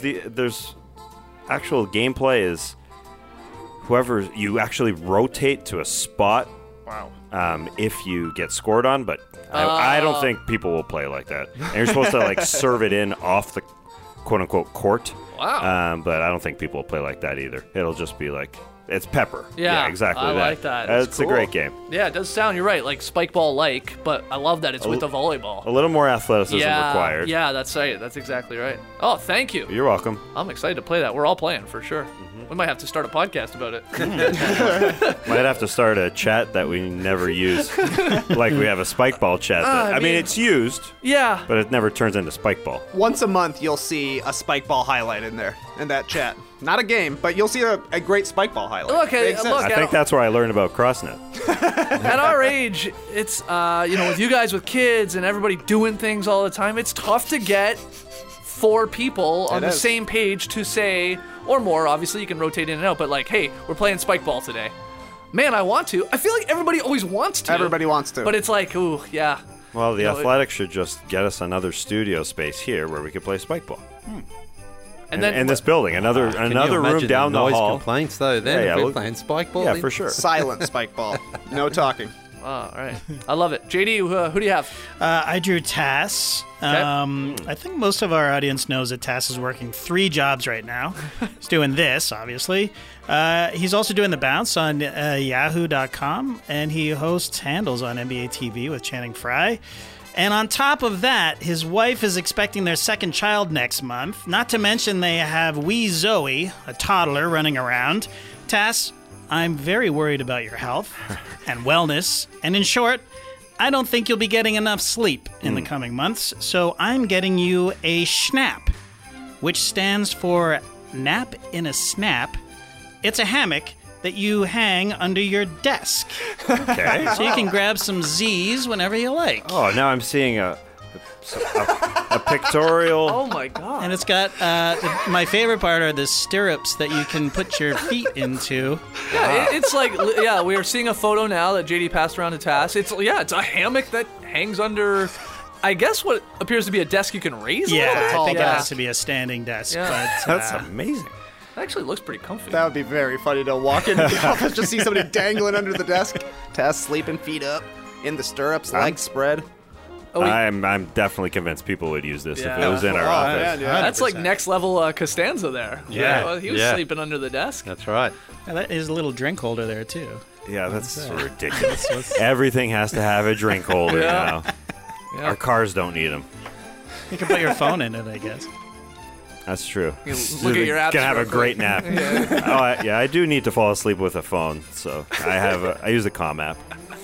actual gameplay is whoever you actually rotate to a spot. Wow. If you get scored on, but I don't think people will play like that. And you're supposed to like serve it in off the quote unquote court. Wow. But I don't think people will play like that either. It'll just be like it's pepper. Yeah, exactly. I that. like that. That's It's a cool. great game. Yeah, it does sound. You're right, like spike ball but I love that it's with a volleyball. A little more athleticism required. Yeah, that's right. That's exactly right. Oh, thank you. You're welcome. I'm excited to play that. We're all playing for sure. We might have to start a podcast about it. Might have to start a chat that we never use, like we have a spike ball chat. I I mean, mean- it's used, Yeah. but it never turns into spike ball. Once a month, you'll see a spike ball highlight in there, in that chat. Not a game, but you'll see a great spike ball highlight. Okay, They exist. look, I think that's where I learned about CrossNet. At our age, it's with you guys with kids and everybody doing things all the time, it's tough to get 4 people on It the is. same page to say, or more, obviously you can rotate in and out, but like, hey, we're playing spike ball today. Man, I want to. I feel like everybody always wants to. Everybody wants to. But it's like, ooh, yeah. Well, the No, it- Athletics should just get us another studio space here where we could play spike ball. And then in this building, another Can you room imagine down the noise hall. complaints though. Then Yeah, if we're look- playing spike ball. Yeah, then- for sure. Silent spike ball. No talking. Oh, all right. I love it. JD, who do you have? I drew Tass. I think most of our audience knows that Tass is working 3 jobs right now. He's doing this, obviously. He's also doing The Bounce on Yahoo.com, and he hosts Handles on NBA TV with Channing Frye. And on top of that, his wife is expecting their second child next month. Not to mention they have wee Zoe, a toddler, running around. Tass, I'm very worried about your health and wellness. And in short, I don't think you'll be getting enough sleep in the coming months. So I'm getting you a SNAP, which stands for Nap in a Snap. It's a hammock that you hang under your desk. Okay. So you can grab some Z's whenever you like. Oh, now I'm seeing a a pictorial. Oh my god. And it's got my favorite part are the stirrups that you can put your feet into. Yeah, it's like we are seeing a photo now that JD passed around to Tass. It's a hammock that hangs under, I guess, what appears to be a desk you can raise. Yeah, a little bit. I think it Yeah. has to be a standing desk. Yeah. But, That's amazing. It actually looks pretty comfy. That would be very funny to walk into the office, just see somebody dangling under the desk. Tess sleeping, feet up, in the stirrups, legs spread. I'm definitely convinced people would use this Yeah. if it was in our Oh, office. man, yeah. That's like next level Costanza there. Yeah. He was Yeah. sleeping under the desk. That's right. yeah, that is a little drink holder there too. Yeah, that's ridiculous. Everything has to have a drink holder Yeah. now. Our cars don't need them. You can put your phone in it, I guess. That's true. You look at your apps. Gonna have a real great nap. I do need to fall asleep with a phone, so I use a Calm app.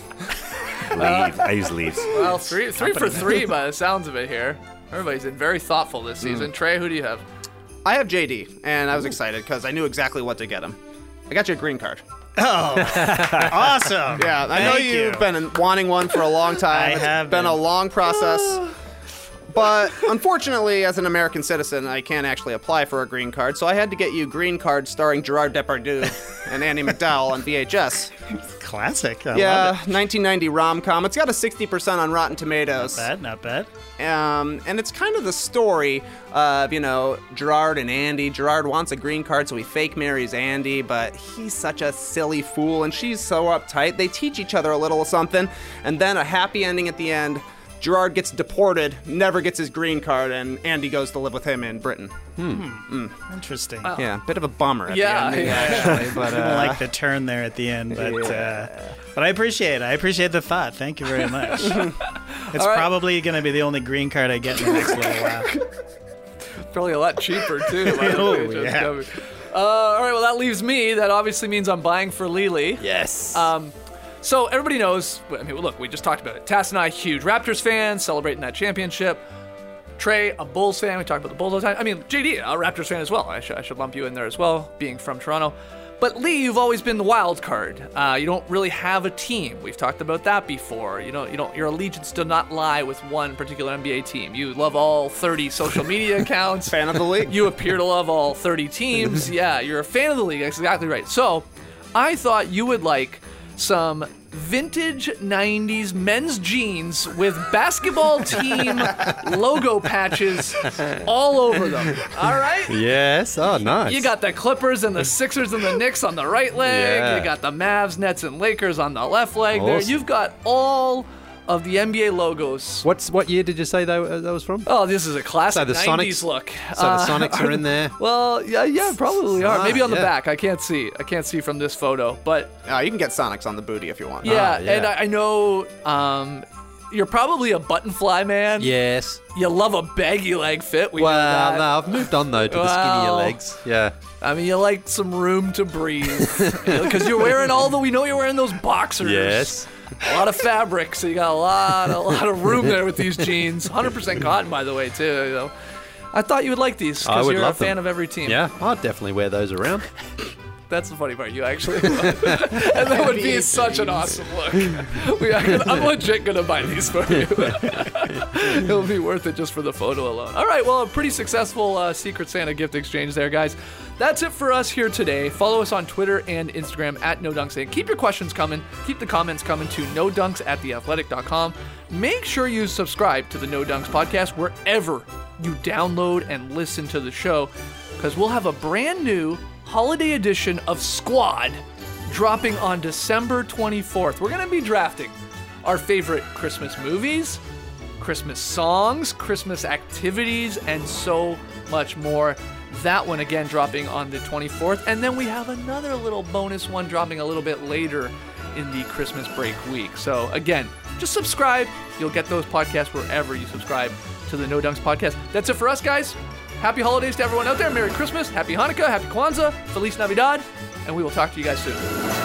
I use Leaves. Well, three for three by the sounds of it here. Everybody's been very thoughtful this season. Trey, who do you have? I have JD, and I was excited because I knew exactly what to get him. I got you a green card. Oh, awesome! Yeah, I know Thank you've you. been wanting one for a long time. I It's have been a been. long process. But unfortunately, as an American citizen, I can't actually apply for a green card, so I had to get you Green Card starring Gerard Depardieu and Andy McDowell on VHS. Classic. I Yeah, love 1990 rom-com. It's got a 60% on Rotten Tomatoes. it. Not bad. And it's kind of the story of, Gerard and Andy. Gerard wants a green card, so he fake marries Andy, but he's such a silly fool, and she's so uptight. They teach each other a little something, and then a happy ending at the end. Gerard gets deported, never gets his green card, and Andy goes to live with him in Britain. Interesting. Yeah, bit of a bummer at Yeah, the end. yeah. Actually, but, I didn't like the turn there at the end, but I appreciate it. I appreciate the thought. Thank you very much. It's probably going to be the only green card I get in the next little while. Probably a lot cheaper too. Oh, yeah. All right, well that leaves me. That obviously means I'm buying for Lily. Yes. So everybody knows. I mean, look, we just talked about it. Tass and I, huge Raptors fans, celebrating that championship. Trey, a Bulls fan. We talk about the Bulls all the time. I mean, JD, a Raptors fan as well. I should lump you in there as well, being from Toronto. But Lee, you've always been the wild card. You don't really have a team. We've talked about that before. Your allegiance does not lie with one particular NBA team. You love all 30 social media accounts. fan of the league. You appear to love all 30 teams. Yeah, you're a fan of the league. That's exactly right. So, I thought you would like some vintage 90s men's jeans with basketball team logo patches all over them. All right? yes. Oh, nice. You got the Clippers and the Sixers and the Knicks on the right leg. Yeah. You got the Mavs, Nets, and Lakers on the left leg. There, Awesome. you've got all of the NBA logos. What year did you say that was from? Oh, this is a classic So the 90s Sonics- look. So the Sonics are in there. Well, yeah, probably are. Maybe on the yeah. back. I can't see from this photo, but You can get Sonics on the booty if you want. yeah. yeah. And I know you're probably a button fly man. Yes. You love a baggy leg fit. We know Well, that. no, I've moved on though to the skinnier Well. legs. Yeah. I mean, you like some room to breathe because you're wearing we know you're wearing those boxers. Yes. A lot of fabric, so you got a lot of room there with these jeans. 100% cotton, by the way, too. I thought you would like these I because would you're a love them. fan of every team. Yeah, I'd definitely wear those around. That's the funny part. You actually would. And that would be such an awesome look. I'm legit going to buy these for you. It'll be worth it just for the photo alone. All right, well, a pretty successful Secret Santa gift exchange there, guys. That's it for us here today. Follow us on Twitter and Instagram at NoDunks. Keep your questions coming. Keep the comments coming to nodunks@theathletic.com. Make sure you subscribe to the No Dunks podcast wherever you download and listen to the show, because we'll have a brand new holiday edition of Squad dropping on December 24th. We're going to be drafting our favorite Christmas movies, Christmas songs, Christmas activities, and so much more. That one again dropping on the 24th, and then we have another little bonus one dropping a little bit later in the Christmas break week. So again, just subscribe. You'll get those podcasts wherever you subscribe to the No Dunks podcast. That's it for us, guys. Happy holidays to everyone out there. Merry Christmas, Happy Hanukkah, Happy Kwanzaa, Feliz Navidad, and we will talk to you guys soon.